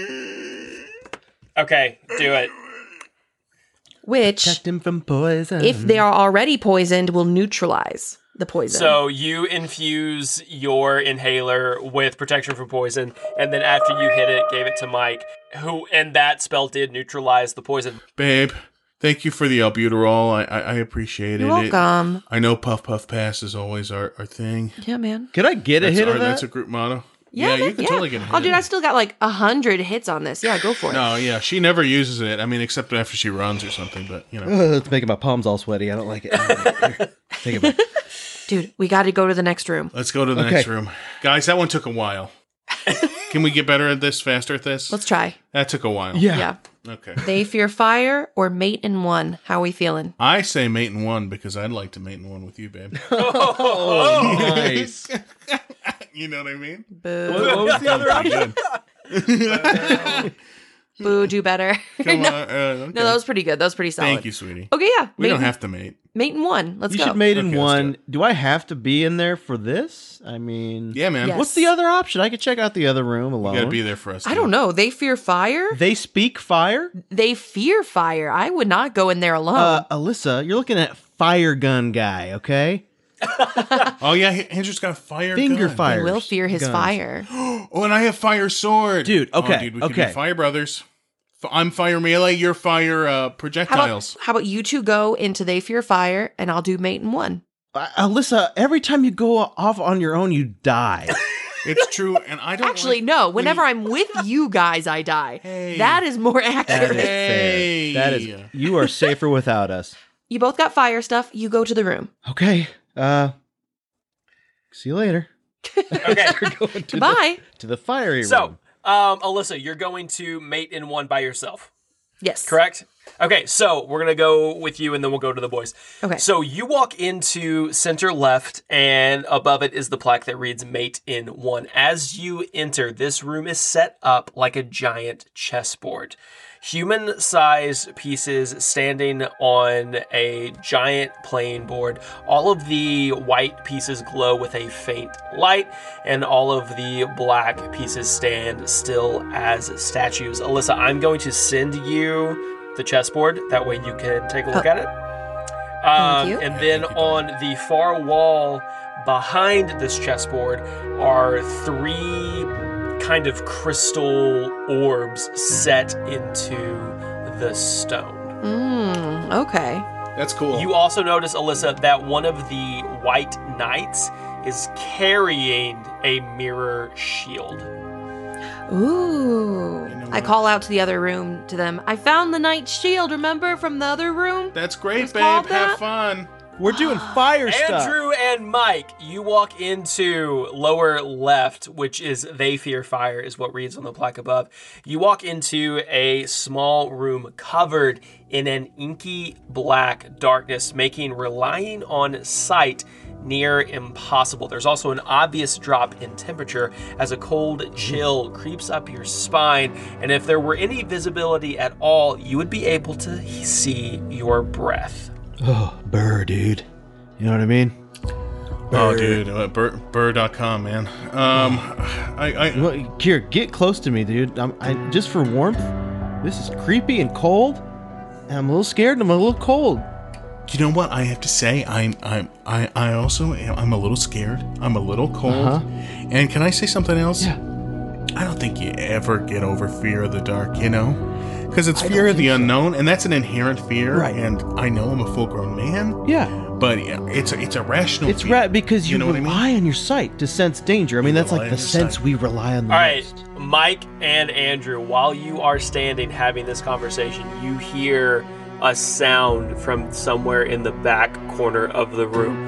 Okay, do it. which, Protect him from poison. if they are already poisoned, will neutralize the poison. So you infuse your inhaler with protection from poison, and then after you hit it, gave it to Mike, who, and that spell did neutralize the poison. Babe, thank you for the albuterol. I, I, I appreciate You're it. welcome. It, I know Puff Puff Pass is always our, our thing. Yeah, man. Could I get a That's, hit our, of that? that's a group motto. Yeah, you man, can yeah. totally get a hit. Oh, dude, I still got like a hundred hits on this. Yeah, go for it. No, yeah, she never uses it. I mean, except after she runs or something, but, you know. Ugh, it's making my palms all sweaty. I don't like it. Here, take it back. Dude, we got to go to the next room. Let's go to the Okay. next room. Guys, that one took a while. Can we get better at this, faster at this? Let's try. That took a while. Yeah. Yeah. Okay. They fear fire or mate in one. How are we feeling? I say mate in one because I'd like to mate in one with you, babe. Oh, nice. You know what I mean? Boo. What was the other option? Boo, do better. Come no, on. Uh, okay. no, that was pretty good. That was pretty solid. Thank you, sweetie. Okay, yeah. We mate don't in- have to mate. Mate in one. Let's you go. should mate in Okay, let's do one. Do I have to be in there for this? I mean, Yeah, man. Yes. what's the other option? I could check out the other room alone. You gotta be there for us. I dude. don't know. They fear fire? They speak fire. They fear fire. I would not go in there alone. Uh, Alyssa, you're looking at fire gun guy, okay? Oh yeah, Andrew's got a fire Finger gun. fire. they will fear his guns. fire. Oh, and I have fire sword, Dude, Oh, okay, dude, we could okay. be fire brothers. F- I'm fire melee. You're fire uh, How about, projectiles. how about you two go into They Fear Fire and I'll do Mate in one? Uh, Alyssa, every time you go off on your own, you die. It's true, and I don't Actually, like no. when Whenever you- I'm with you guys, I die. Hey. That is more That accurate. is Hey. fair. That is. You are safer without us. You both got fire stuff. You go to the room. Okay. Uh. See you later. Okay. We're going to Bye. the, to the fiery So, room. um, Alyssa, you're going to mate in one by yourself, Yes. correct? Okay, so we're gonna go with you, and then we'll go to the boys. Okay. So you walk into center left, and above it is the plaque that reads "Mate in One." As you enter, this room is set up like a giant chessboard. Human-sized pieces standing on a giant playing board. All of the white pieces glow with a faint light, and all of the black pieces stand still as statues. Alyssa, I'm going to send you the chessboard. That way you can take a look Oh. at it. Um, you. And then on the far wall behind this chessboard are three kind of crystal orbs set into the stone. Mm, okay. That's cool. You also notice, Alyssa, that one of the white knights is carrying a mirror shield. Ooh. You know I what? call out to the other room to them. I found the knight's shield, remember, from the other room? That's great, It's babe. called Have that? fun. We're doing fire stuff. Andrew and Mike, you walk into lower left, which is They Fear Fire, is what reads on the plaque above. You walk into a small room covered in an inky black darkness, making relying on sight near impossible. There's also an obvious drop in temperature as a cold chill creeps up your spine, and if there were any visibility at all, you would be able to see your breath. Oh, burr, dude. You know what I mean? Oh, dude, uh, burr, burr dot com, man. Um, I, I, Well, here, get close to me, dude. I'm, I just for warmth. This is creepy and cold. And I'm a little scared and I'm a little cold. you know what I have to say? I'm, I'm, I, I also, am, I'm a little scared. I'm a little cold. Uh-huh. And can I say something else? Yeah. I don't think you ever get over fear of the dark, you know? Because it's I fear don't of the think so. unknown, and that's an inherent fear. Right. And I know I'm a full-grown man, Yeah. but it's a, it's a rational It's fear. right because you, You know what I mean? rely on your sight to sense danger. I mean, You that's rely like on the your sense sight. we rely on the All right, most. Mike and Andrew, while you are standing having this conversation, you hear a sound from somewhere in the back corner of the room.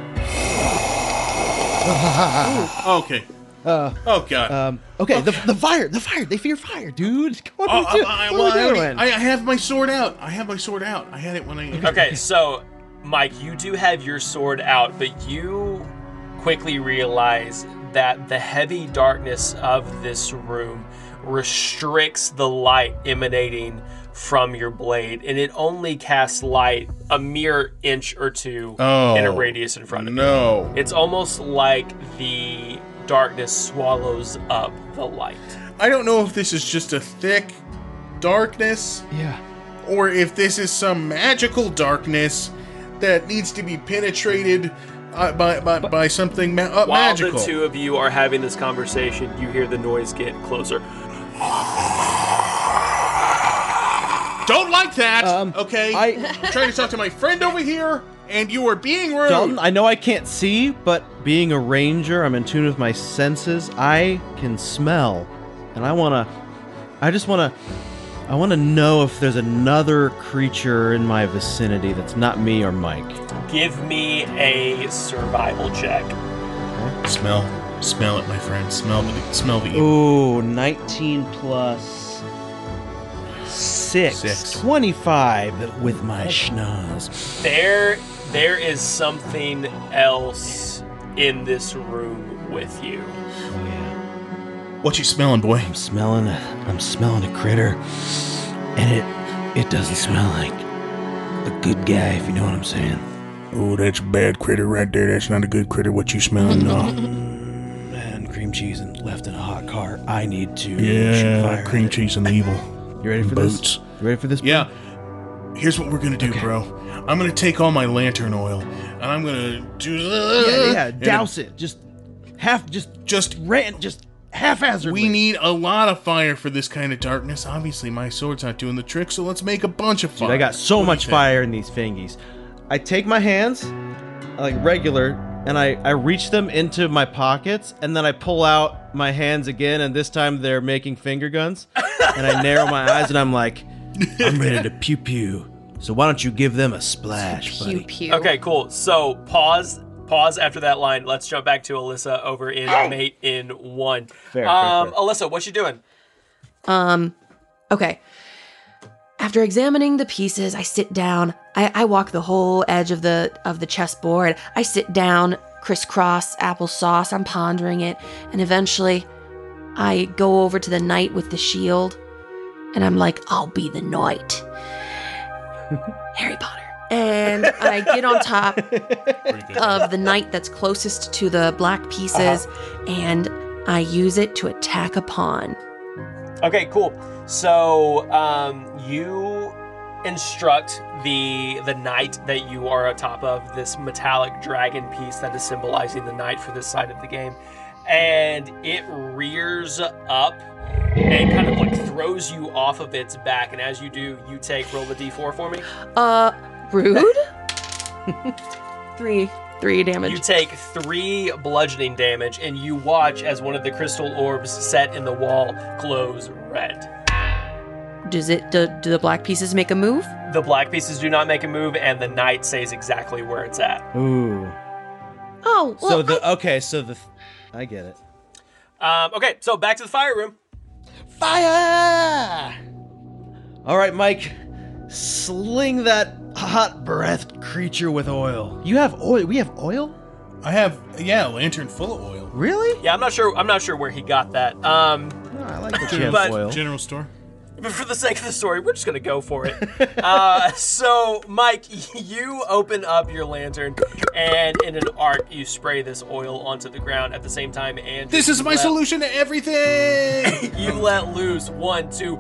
Okay. Uh, Oh, God. um, okay, The, the fire, the fire. They fear fire, dude. What are Oh, we doing? I, I, What well, are I, we already- doing? I I have my sword out. I have my sword out. I had it when I. Okay, so, Mike, you do have your sword out, but you quickly realize that the heavy darkness of this room restricts the light emanating from your blade, and it only casts light a mere inch or two Oh, in a radius in front of you. No. It's almost like the darkness swallows up the light. I don't know if this is just a thick darkness yeah. or if this is some magical darkness that needs to be penetrated uh, by, by by something ma- uh, While magical. the two of you are having this conversation, you hear the noise get closer. Don't like that. Um, okay. I- I'm trying to talk to my friend over here, and you are being rude. Dalton, I know I can't see, but being a ranger, I'm in tune with my senses. I can smell, and I wanna, I just wanna, I wanna know if there's another creature in my vicinity that's not me or Mike. Give me a survival check. Smell, smell it, my friend. Smell the, smell the evil. Ooh, nineteen plus six. Six. twenty-five with my schnoz. There, there is something else in this room with you. Oh, yeah. What you smelling, boy? I'm smelling. A, I'm smelling a critter, and it it doesn't smell like a good guy, if you know what I'm saying. Oh, that's a bad critter right there. That's not a good critter. What you smelling, no? And cream cheese and left in a hot car. I need to shoot Yeah, fire cream at it. cheese and evil. You ready for Boots. this? You ready for this? Yeah. Here's what we're gonna do, Okay. bro. I'm gonna take all my lantern oil, and I'm gonna do. Yeah, yeah. and Douse it. Just half. Just Just ran. Just half-hazardly. we need a lot of fire for this kind of darkness. Obviously, my sword's not doing the trick, so let's make a bunch of fire. Dude, I got so What do you much think? fire in these fingies. I take my hands, like regular, and I, I reach them into my pockets, and then I pull out my hands again, and this time they're making finger guns. And I narrow my eyes, and I'm like, I'm ready to pew pew. So why don't you give them a splash, Pew buddy? pew. Okay, cool. So pause. Pause after that line. Let's jump back to Alyssa over in Mate in One. Fair, um, fair, fair. Alyssa, what you doing? Um, okay. After examining the pieces, I sit down. I, I walk the whole edge of the of the chessboard. I sit down, crisscross applesauce. I'm pondering it, and eventually, I go over to the knight with the shield, and I'm like, "I'll be the knight." Harry Potter. And I get on top of the knight that's closest to the black pieces, and I use it to attack a pawn. Okay, cool. So um, you instruct the the knight that you are atop of, this metallic dragon piece that is symbolizing the knight for this side of the game, and it rears up and kind of like throws you off of its back. And as you do, you take roll the d four for me. Uh, rude? three. Three damage. You take three bludgeoning damage, and you watch as one of the crystal orbs set in the wall glows red. Does it, do, do the black pieces make a move? The black pieces do not make a move, and the knight stays exactly where it's at. Ooh. Oh, well, So the okay, so the I get it. Um, okay, so back to the fire room. Fire! All right, Mike, sling that hot-breathed creature with oil. You have oil. We have oil? I have yeah, a lantern full of oil. Really? Yeah, I'm not sure. I'm not sure where he got that. Um, Oh, I like that you have But- oil. General store. but for the sake of the story, we're just gonna go for it. uh, so, Mike, you open up your lantern, and in an arc, you spray this oil onto the ground at the same time. And This is my solution to everything. You let loose one, two.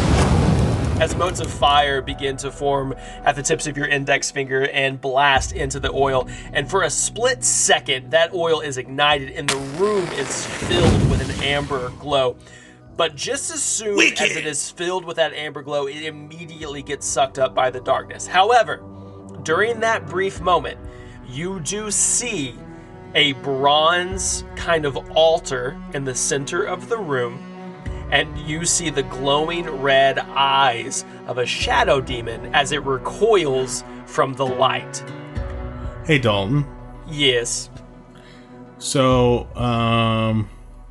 As motes of fire begin to form at the tips of your index finger and blast into the oil. And for a split second, that oil is ignited and the room is filled with an amber glow. But just as soon Wicked. as it is filled with that amber glow, it immediately gets sucked up by the darkness. However, during that brief moment, you do see a bronze kind of altar in the center of the room, and you see the glowing red eyes of a shadow demon as it recoils from the light. Hey, Dalton. Yes. So, um,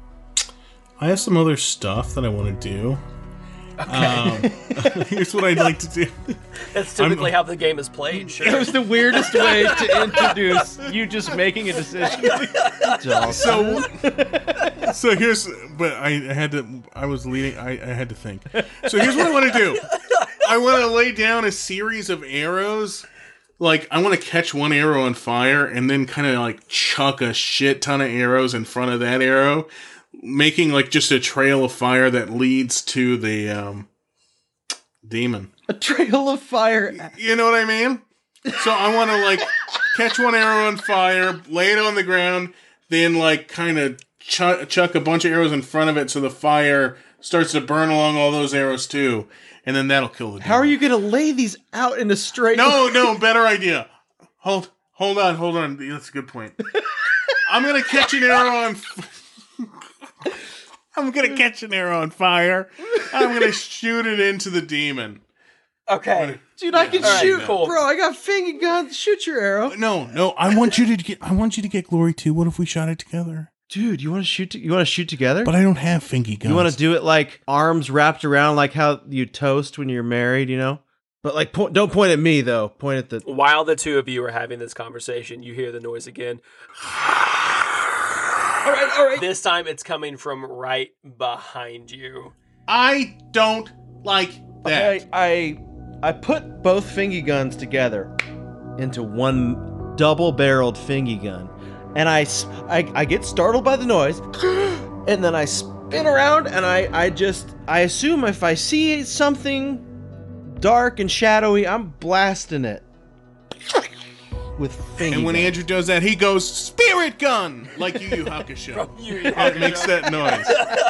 I have some other stuff that I want to do. Um, here's what I'd like to do. That's typically how the game is played, That sure. was the weirdest way to introduce you just making a decision. So, so here's, but I, I had to, I was leading, I, I had to think. So here's what I want to do. I want to lay down a series of arrows. Like, I want to catch one arrow on fire and then kind of like chuck a shit ton of arrows in front of that arrow, making like just a trail of fire that leads to the um, demon. A trail of fire. You know what I mean? So I want to like catch one arrow on fire, lay it on the ground, then like kind of ch- chuck a bunch of arrows in front of it so the fire starts to burn along all those arrows too, and then that'll kill the demon. How are you going to lay these out in a straight No, no, better idea. Hold, hold on, hold on. That's a good point. I'm gonna catch an arrow on. I'm gonna catch an arrow on fire. I'm gonna shoot it into the demon. Okay. Dude, I can All right, shoot. cool. Bro, I got finger guns. Shoot your arrow. No, no. I want you to get. I want you to get glory too. What if we shot it together? Dude, you want to shoot? To, you want to shoot together? But I don't have fingy guns. you want to do it like arms wrapped around, like how you toast when you're married, you know? But like, po- don't point at me though. Point at the. While the two of you are having this conversation, you hear the noise again. all right, all right. This time it's coming from right behind you. I don't like that. I, I I put both fingy guns together into one double-barreled fingy gun, and I, s- I, I get startled by the noise, and then I spin around, and I, I just, I assume if I see something dark and shadowy, I'm blasting it with fingy And when gun. Andrew does that, he goes, Spirit Gun! Like Yu Yu Hakusho. And it makes that noise.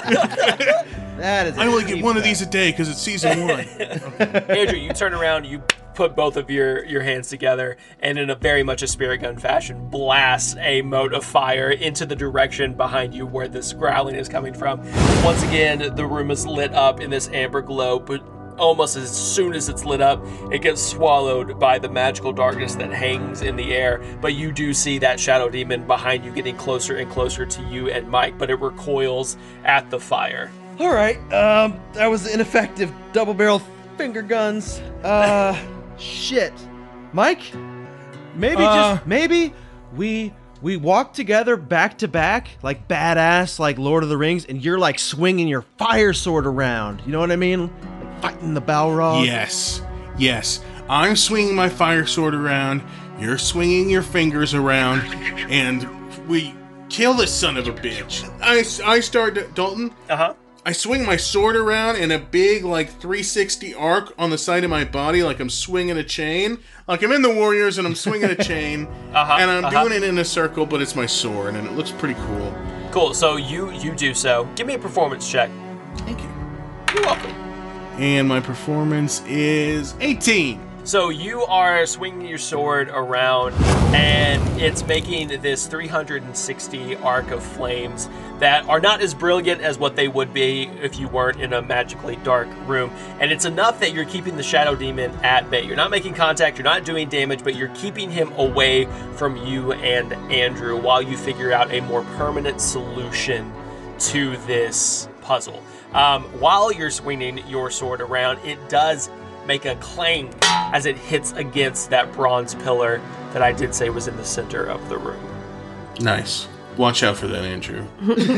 That is I only a get deep one of cut. these a day because it's season one. Andrew, you turn around, you put both of your, your hands together, and in a very much a spirit gun fashion, blast a mote of fire into the direction behind you where this growling is coming from. Once again, the room is lit up in this amber glow, but almost as soon as it's lit up, it gets swallowed by the magical darkness that hangs in the air. But you do see that shadow demon behind you getting closer and closer to you and Mike, but it recoils at the fire. All right, um, that was ineffective double-barrel finger guns. Uh, shit, Mike. Maybe Uh. just maybe we we walk together back to back like badass, like Lord of the Rings, and you're like swinging your fire sword around. You know what I mean? Like fighting the Balrog. Yes, yes. I'm swinging my fire sword around, you're swinging your fingers around, and we kill this son of a bitch. I, I start to, Dalton, Uh-huh. I swing my sword around in a big, like, three sixty arc on the side of my body, like I'm swinging a chain. Like I'm in the Warriors and I'm swinging a chain, Uh-huh, and I'm uh-huh. doing it in a circle, but it's my sword, and it looks pretty cool. Cool, so you you do so. Give me a performance check. Thank you. You're welcome. And my performance is eighteen. So you are swinging your sword around, and it's making this three hundred sixty arc of flames that are not as brilliant as what they would be if you weren't in a magically dark room. And it's enough that you're keeping the shadow demon at bay. You're not making contact, you're not doing damage, but you're keeping him away from you and Andrew while you figure out a more permanent solution to this puzzle. Um, while you're swinging your sword around, it does make a clang as it hits against that bronze pillar that I did say was in the center of the room. Nice. Watch out for that, Andrew.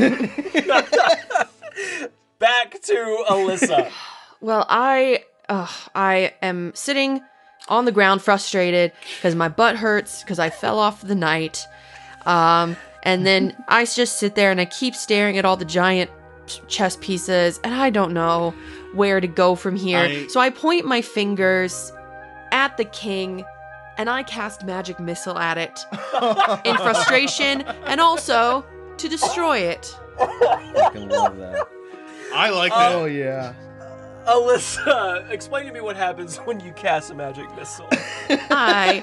Back to Alyssa. Well, I uh, I am sitting on the ground frustrated because my butt hurts because I fell off the night. Um, and then I just sit there and I keep staring at all the giant chess pieces and I don't know where to go from here. I- So I point my fingers at the king and I cast magic missile at it in frustration and also to destroy it. Fucking love that. I like that. Oh yeah. Alyssa, explain to me what happens when you cast a magic missile. I,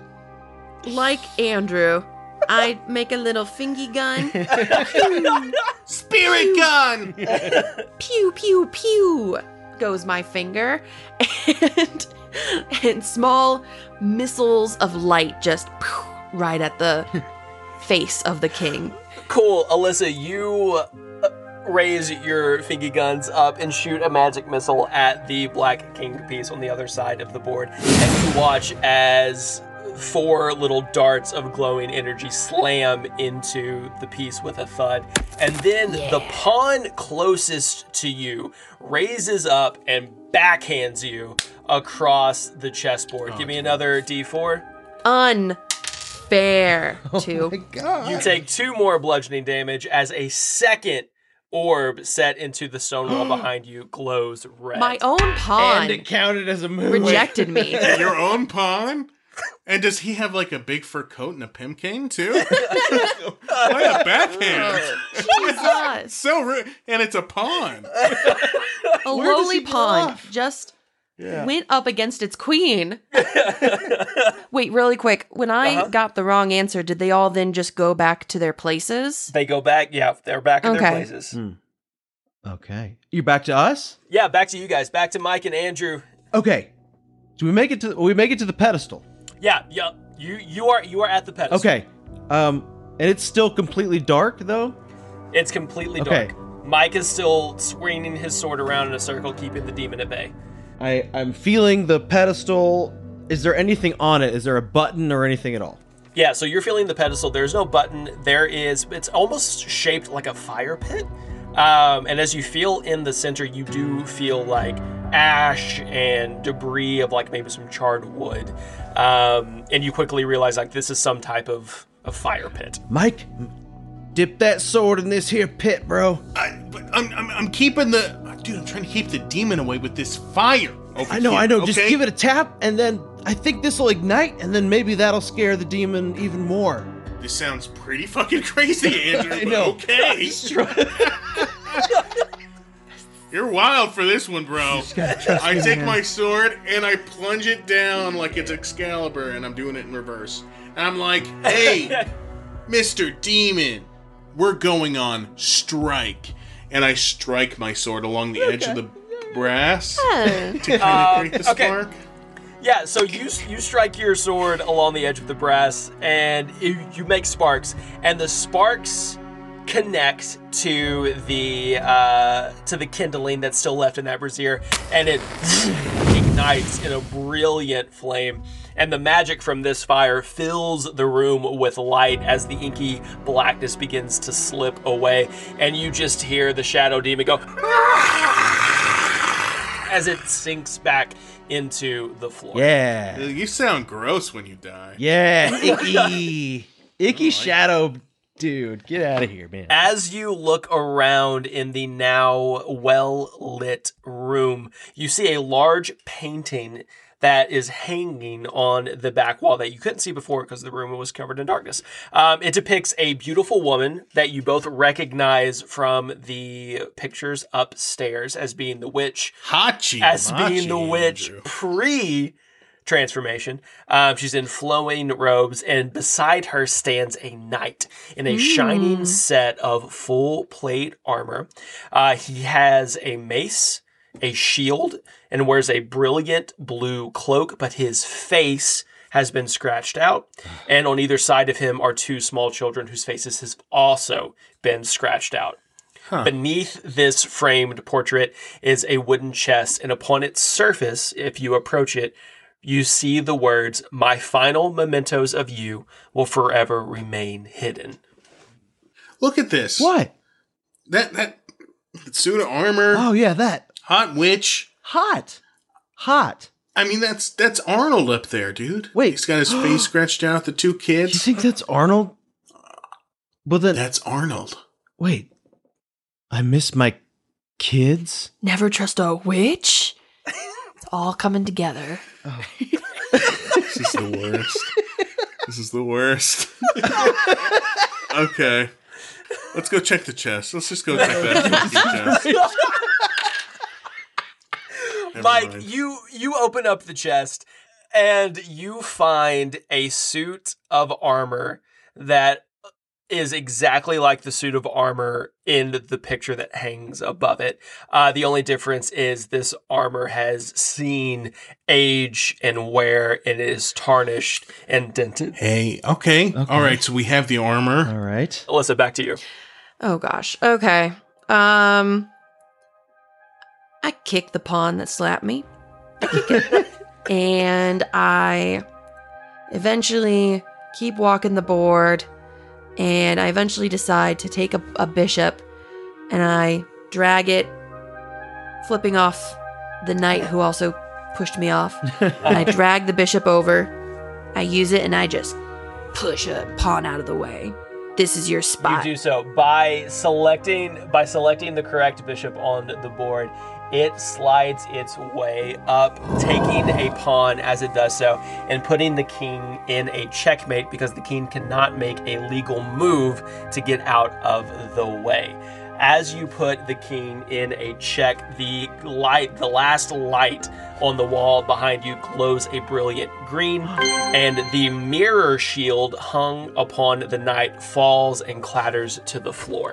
like Andrew, I make a little fingy gun. Spirit gun! Pew, pew, pew, goes my finger. And, and small missiles of light just pew, right at the face of the king. Cool, Alyssa, you uh, raise your fingy guns up and shoot a magic missile at the Black King piece on the other side of the board. And you watch as four little darts of glowing energy slam into the piece with a thud. And then the pawn closest to you raises up and backhands you across the chessboard. Give me another d four. Unfair. Two. God. You take two more bludgeoning damage as a second orb set into the stone wall behind you glows red. My own pawn And it counted as a move. rejected me. Your own pawn? And does he have like a big fur coat and a pimp cane too? Why a backhand? Jesus. So rude. And it's a pawn. A lowly he get pawn off? just Yeah. went up against its queen. Wait, really quick. When I Uh-huh. got the wrong answer, did they all then just go back to their places? They go back. Yeah, they're back in their Okay. places. Okay. You back to us? Yeah, back to you guys. Back to Mike and Andrew. Okay. Do we make it to we make it to the pedestal? Yeah, yeah. You you are you are at the pedestal. Okay. Um and it's still completely dark though? It's completely Okay. dark. Mike is still swinging his sword around in a circle, keeping the demon at bay. I I'm feeling the pedestal. Is there anything on it? Is there a button or anything at all? Yeah, so you're feeling the pedestal. There's no button. There is, it's almost shaped like a fire pit. Um, and as you feel in the center, you do feel like ash and debris of like maybe some charred wood. Um, and you quickly realize like this is some type of, of fire pit. Mike, dip that sword in this here pit, bro. I, but I'm, I'm, I'm keeping the... Dude, I'm trying to keep the demon away with this fire over I know, here, I know. okay? Just give it a tap, and then I think this will ignite, and then maybe that'll scare the demon even more. This sounds pretty fucking crazy, Andrew, I but know. okay. You're wild for this one, bro. I take my sword and I plunge it down like it's Excalibur, and I'm doing it in reverse. And I'm like, hey, Mister Demon, we're going on strike. And I strike my sword along the edge of the brass Huh. to kind of create the okay. spark. Yeah, so you you strike your sword along the edge of the brass, and you, you make sparks, and the sparks connect to the uh, to the kindling that's still left in that brazier, and it ignites in a brilliant flame. And the magic from this fire fills the room with light as the inky blackness begins to slip away, and you just hear the shadow demon go as it sinks back into the floor. Yeah. You sound gross when you die. Yeah, icky. Icky shadow dude. Get out of here, man. As you look around in the now well-lit room, you see a large painting that is hanging on the back wall that you couldn't see before because the room was covered in darkness. Um, it depicts a beautiful woman that you both recognize from the pictures upstairs as being the witch, Hachi. as Machi, being the witch Andrew. pre-transformation. Um, she's in flowing robes, and beside her stands a knight in a shining set of full plate armor. Uh, he has a mace, a shield, and wears a brilliant blue cloak, but his face has been scratched out. And on either side of him are two small children whose faces have also been scratched out. Huh. Beneath this framed portrait is a wooden chest, and upon its surface, if you approach it, you see the words, "My final mementos of you will forever remain hidden." Look at this. What? That, that, that suit of armor. Oh, yeah, that. Hot witch. Hot. Hot. I mean, that's that's Arnold up there, dude. Wait. He's got his face scratched out, the two You kids. think that's Arnold? Well, then, That's Arnold. wait. I miss my kids? Never trust a witch. It's all coming together. This is the worst. This is the worst. Okay. Let's go check the chest. Let's just go check that fucking chest. Never Mike, mind. you you open up the chest and you find a suit of armor that is exactly like the suit of armor in the picture that hangs above it. Uh, the only difference is this armor has seen age and wear, and it is tarnished and dented. Hey, okay. All right, so we have the armor. All right. Alyssa, back to you. Oh gosh. Okay. Um I kick the pawn that slapped me. I kick it. And I eventually keep walking the board, and I eventually decide to take a, a bishop, and I drag it, flipping off the knight who also pushed me off. And I drag the bishop over. I use it, and I just push a pawn out of the way. This is your spot. You do so by selecting by selecting the correct bishop on the board. It slides its way up, taking a pawn as it does so, and putting the king in a checkmate because the king cannot make a legal move to get out of the way. As you put the king in a check, the light, the last light on the wall behind you glows a brilliant green, and the mirror shield hung upon the knight falls and clatters to the floor.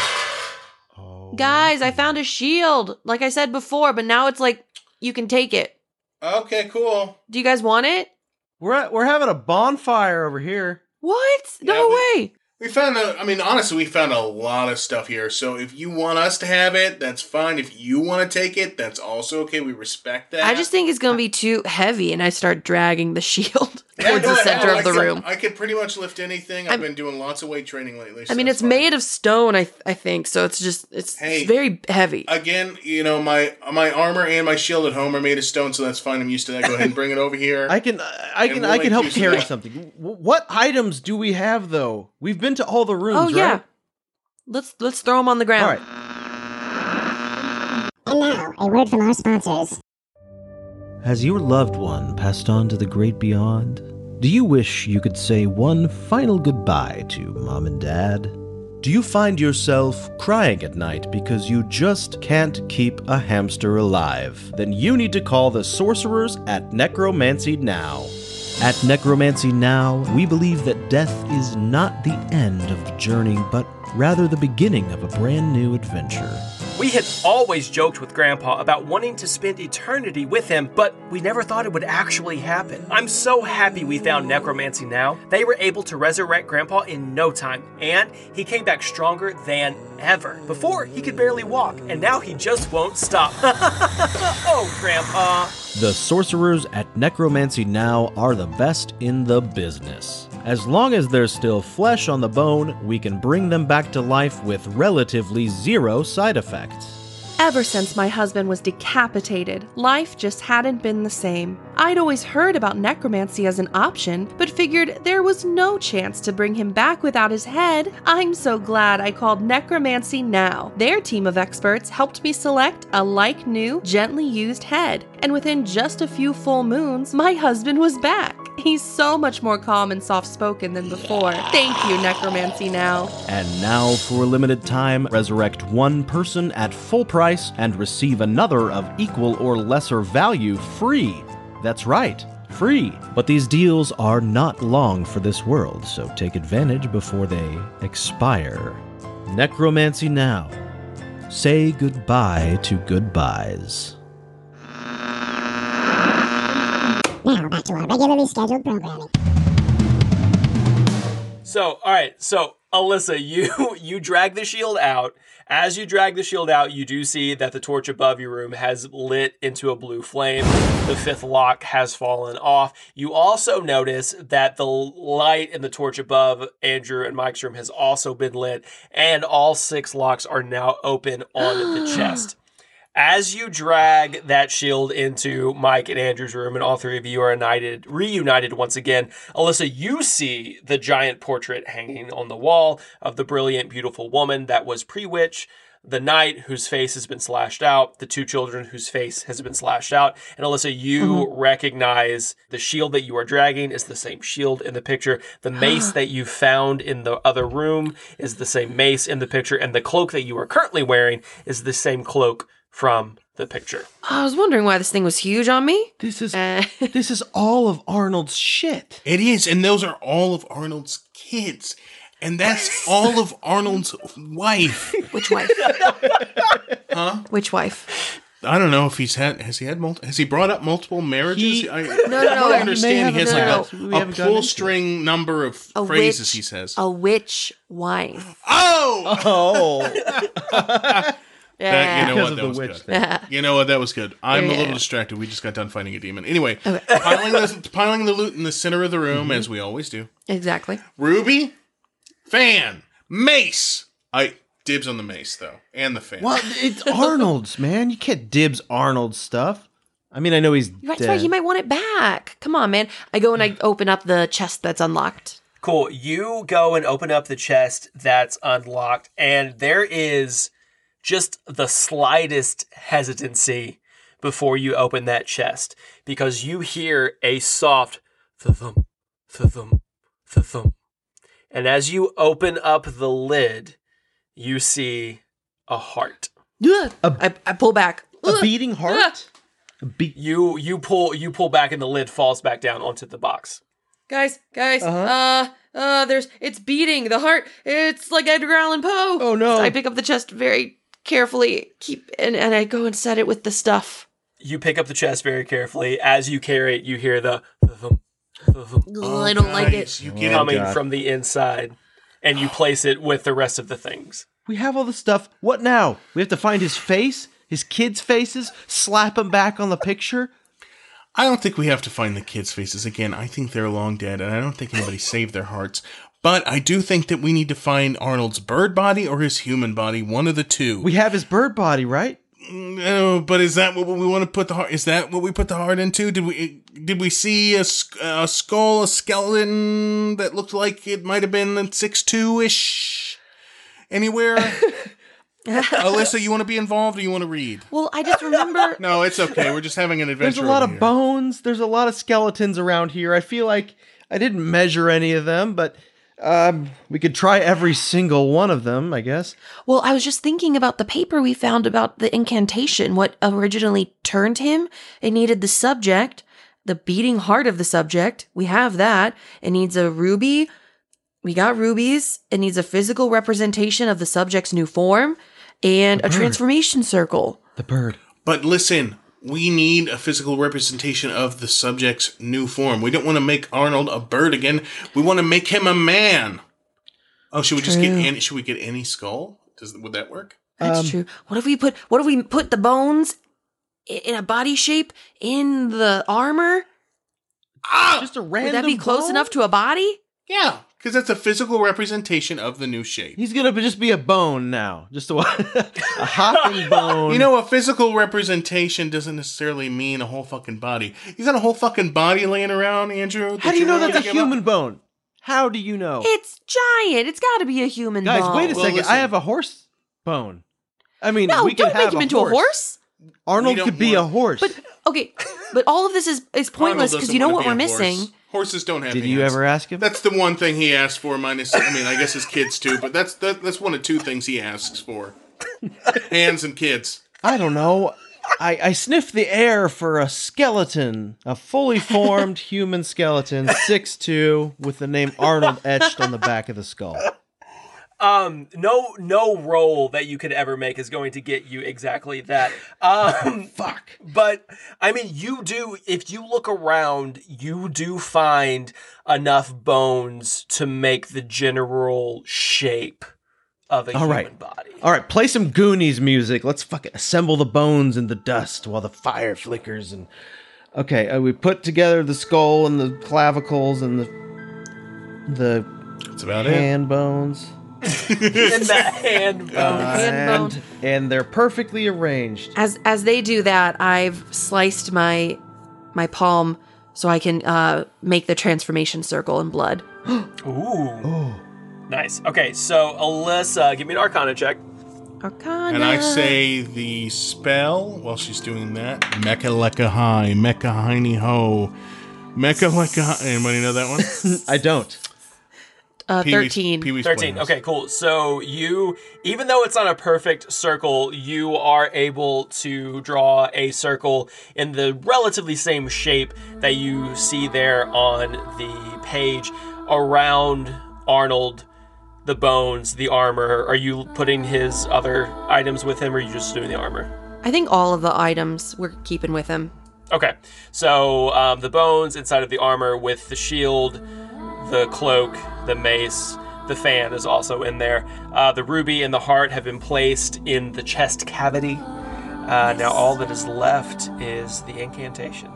Guys, I found a shield, like I said before, but now it's like you can take it. Okay, cool. Do you guys want it? We're at, we're having a bonfire over here. What? Yeah, No but- way. We found a, I mean, honestly, we found a lot of stuff here. So if you want us to have it, that's fine. If you want to take it, that's also okay. We respect that. I just think it's going to be too heavy, and I start dragging the shield Yeah, towards go the ahead. center I of the could- room. I could pretty much lift anything. I've I'm- been doing lots of weight training lately. I so mean, that's it's fine. made of stone, I I think, so it's just, it's, Hey. it's very heavy. Again, you know, my my armor and my shield at home are made of stone, so that's fine. I'm used to that. Go ahead and bring it over here. I can, I can, we'll I can make help use of carry that. something. W- What items do we have, though? We've been to all the rooms, Oh, right? yeah. Let's let's throw them on the All ground. right. And now, a word from our sponsors. Has your loved one passed on to the great beyond? Do you wish you could say one final goodbye to mom and dad? Do you find yourself crying at night because you just can't keep a hamster alive? Then you need to call the sorcerers at Necromancy Now. At Necromancy Now, we believe that death is not the end of the journey, but rather the beginning of a brand new adventure. We had always joked with Grandpa about wanting to spend eternity with him, but we never thought it would actually happen. I'm so happy we found Necromancy Now. They were able to resurrect Grandpa in no time, and he came back stronger than ever. Before, he could barely walk, and now he just won't stop. Oh, Grandpa. The sorcerers at Necromancy Now are the best in the business. As long as there's still flesh on the bone, we can bring them back to life with relatively zero side effects. Ever since my husband was decapitated, life just hadn't been the same. I'd always heard about necromancy as an option, but figured there was no chance to bring him back without his head. I'm so glad I called Necromancy Now. Their team of experts helped me select a like-new, gently used head, and within just a few full moons, my husband was back. He's so much more calm and soft-spoken than before. Thank you, Necromancy Now. And now, for a limited time, resurrect one person at full price and receive another of equal or lesser value free. That's right, free. But these deals are not long for this world, so take advantage before they expire. Necromancy Now. Say goodbye to goodbyes. Now, back to our regularly scheduled programming. So, all right. So, Alyssa, you you drag the shield out. As you drag the shield out, you do see that the torch above your room has lit into a blue flame. The fifth lock has fallen off. You also notice that the light in the torch above Andrew and Mike's room has also been lit, and all six locks are now open on the chest. As you drag that shield into Mike and Andrew's room, and all three of you are united, reunited once again, Alyssa, you see the giant portrait hanging on the wall of the brilliant, beautiful woman that was pre-witch, the knight whose face has been slashed out, the two children whose face has been slashed out. And Alyssa, you mm-hmm. recognize the shield that you are dragging is the same shield in the picture. The mace that you found in the other room is the same mace in the picture. And the cloak that you are currently wearing is the same cloak from the picture. I was wondering why this thing was huge on me. This is Uh, this is all of Arnold's shit. It is, and those are all of Arnold's kids. And that's all of Arnold's wife. Which wife? Huh? Which wife? I don't know if he's had, has he had multiple, has he brought up multiple marriages? He- I, No, no, no. I He may understand he have has no, like no, no. a, We a haven't gotten pull into it. string number of A phrases, witch, he says. A witch wife. Oh! Oh. That, you know Because what, of that the was witch good. thing. You know what, that was good. I'm a Yeah. little distracted. We just got done fighting a demon. Anyway, piling, the, piling the loot in the center of the room, as we always do. Exactly. Ruby, fan, mace. I dibs on the mace, though, and the fan. Well, it's Arnold's, man. You can't dibs Arnold's stuff. I mean, I know he's That's dead. right. He might want it back. Come on, man. I go and I open up the chest that's unlocked. Cool. You go and open up the chest that's unlocked, and there is just the slightest hesitancy before you open that chest, because you hear a soft th-thump, th-thump, th-thump. And as you open up the lid, you see a heart. Ugh. I, I pull back. a Ugh. beating heart. A beat. You you pull you pull back, and the lid falls back down onto the box. Guys, guys, Uh-huh. uh, uh, there's, it's beating. The heart, it's like Edgar Allan Poe. Oh, no. I pick up the chest very carefully, keep, and, and I go and set it with the stuff. You pick up the chest very carefully. As you carry it, you hear the th-thump, th-thump Ugh, I don't like guys, it. You get Oh, coming God. from the inside. and you place it with the rest of the things. We have all the stuff. What now? We have to find his face, his kids' faces, slap him back on the picture. I don't think we have to find the kids' faces again. I think they're long dead, and I don't think anybody saved their hearts. But I do think that we need to find Arnold's bird body or his human body, one of the two. We have his bird body, right? No, but is that what we want to put the heart? Is that what we put the heart into? Did we did we see a, sk- a skull, a skeleton that looked like it might have been six two ish anywhere? Alyssa, you want to be involved or you want to read? Well, I just remember. No, it's okay. We're just having an adventure. There's a lot over of here. bones. There's a lot of skeletons around here. I feel like I didn't measure any of them, but um, we could try every single one of them, I guess. Well, I was just thinking about the paper we found about the incantation, what originally turned him. It needed the subject, the beating heart of the subject. We have that. It needs a ruby. We got rubies. It needs a physical representation of the subject's new form and a transformation circle. The bird. But listen, we need a physical representation of the subject's new form. We don't want to make Arnold a bird again. We want to make him a man. Oh, should we just get True. any? Should we get any skull? Does would that work? That's Um, true. What if we put what if we put the bones i- in a body shape in the armor? Ah, Just a random Would that be close bone? enough to a body? yeah, because that's a physical representation of the new shape. He's gonna be- just be a bone now. Just a, a hopping bone. You know, a physical representation doesn't necessarily mean a whole fucking body. You got a whole fucking body laying around, Andrew? how do you know that's a give up? human bone? How do you know? It's giant. It's got to be a human Guys, bone. wait a Well, second. listen. I have a horse bone. I mean, No, we don't could make have him a into horse. a horse. Arnold We could don't be a want- horse. But okay, but all of this is is pointless Arnold because doesn't you know wanna what be we're a horse. missing. Horses don't have Did hands. you ever ask him? That's the one thing he asked for, minus, I mean, I guess his kids too, but that's that, that's one of two things he asks for. Hands and kids. I don't know. I, I sniffed the air for a skeleton, a fully formed human skeleton, six two, with the name Arnold etched on the back of the skull. Um, no, no role that you could ever make is going to get you exactly that. Um, Fuck. but I mean, you do, if you look around, you do find enough bones to make the general shape of a All human right. body. All right, play some Goonies music. Let's fucking assemble the bones in the dust while the fire flickers. And okay, uh, we put together the skull and the clavicles and the the That's about hand bones. And that hand bone. hand bone. and, and they're perfectly arranged. As as they do that, I've sliced my my palm so I can uh, make the transformation circle in blood. Ooh. Nice. Okay, so Alyssa, give me an Arcana check. Arcana. And I say the spell while she's doing that. Mecca lecca hi, mecca hiney ho. Mecca lecca hi. Anybody know that one? I don't. uh, Pee-wee's- thirteen. Pee-wee's thirteen. Playhouse. Okay, cool. So you, even though it's not a perfect circle, you are able to draw a circle in the relatively same shape that you see there on the page around Arnold, the bones, the armor. Are you putting his other items with him, or are you just doing the armor? I think all of the items we're keeping with him. Okay, so um, the bones inside of the armor with the shield, the cloak, the mace, the fan is also in there. Uh, the ruby and the heart have been placed in the chest cavity. Uh, now all that is left is the incantation.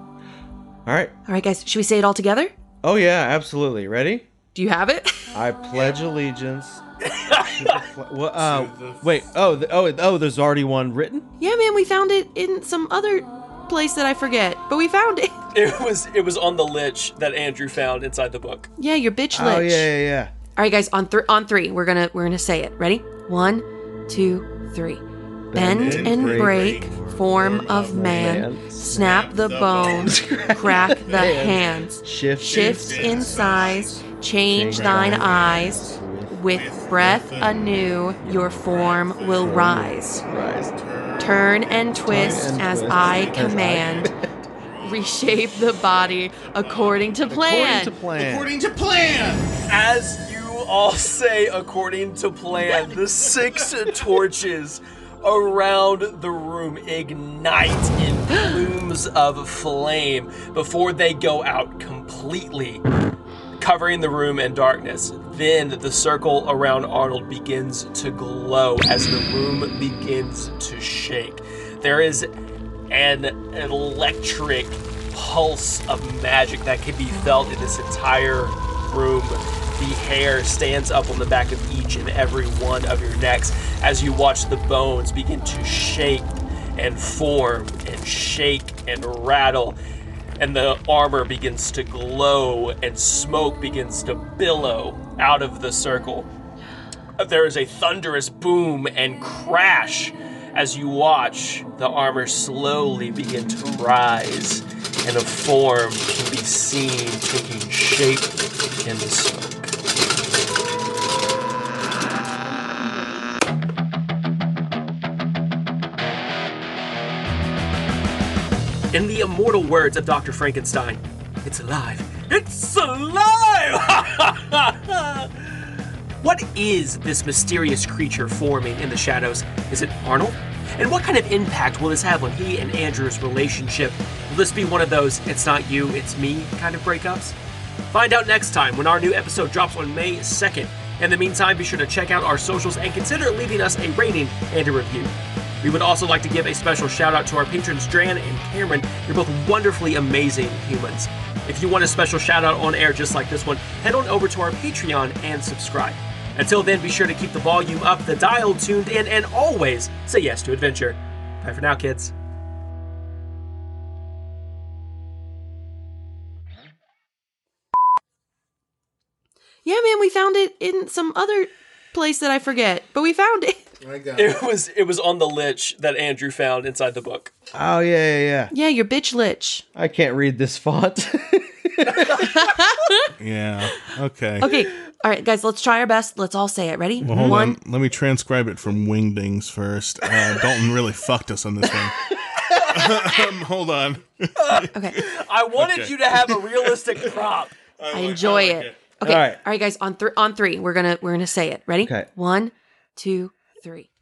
All right. All right, guys, should we say it all together? Oh yeah, absolutely. Ready? Do you have it? I pledge allegiance. to the fla- well, uh, wait. Oh, th- oh, oh. There's already one written. Yeah, man, we found it in some other place that I forget, but we found it. It was it was on the lich that Andrew found inside the book. Yeah, your bitch lich. Oh yeah, yeah, yeah. All right, guys, on three, on three, we're gonna we're gonna say it. Ready? One, two, three. Bend and break, form of man. Snap the bones, crack the hands. Shift. Shift in size, change thine eyes. With breath anew, your form will rise. Rise. Turn and twist and as twist I as I command. Reshape the body according to plan. According to plan. According to plan. As you all say according to plan, the six torches around the room ignite in plumes of flame before they go out completely, covering the room in darkness. Then the circle around Arnold begins to glow as the room begins to shake. There is an electric pulse of magic that can be felt in this entire room. The hair stands up on the back of each and every one of your necks as you watch the bones begin to shake and form and shake and rattle, and the armor begins to glow and smoke begins to billow out of the circle. There is a thunderous boom and crash as you watch the armor slowly begin to rise, and a form can be seen taking shape in the smoke. In the immortal words of Doctor Frankenstein, it's alive. It's alive! What is this mysterious creature forming in the shadows? Is it Arnold? And what kind of impact will this have on he and Andrew's relationship? Will this be one of those it's not you, it's me kind of breakups? Find out next time when our new episode drops on May second. In the meantime, be sure to check out our socials and consider leaving us a rating and a review. We would also like to give a special shout out to our patrons Dran and Cameron. You're both wonderfully amazing humans. If you want a special shout out on air just like this one, head on over to our Patreon and subscribe. Until then, be sure to keep the volume up, the dial tuned in, and always say yes to adventure. Bye for now, kids. Yeah, man, we found it in some other place that I forget, but we found it. I got it. It was it was on the lich that Andrew found inside the book. Oh, yeah, yeah, yeah. Yeah, your bitch lich. I can't read this font. Yeah. Okay. Okay, all right, guys, let's try our best. Let's all say it. Ready? Well, hold One. on. Let me transcribe it from Wingdings first. Uh, Dalton really fucked us on this one. um, hold on. Okay, I wanted Okay. you to have a realistic prop. I enjoy like it. it. Okay, All right. all right, guys, on three. On three, we're gonna we're gonna say it. Ready? Okay. One, two, three.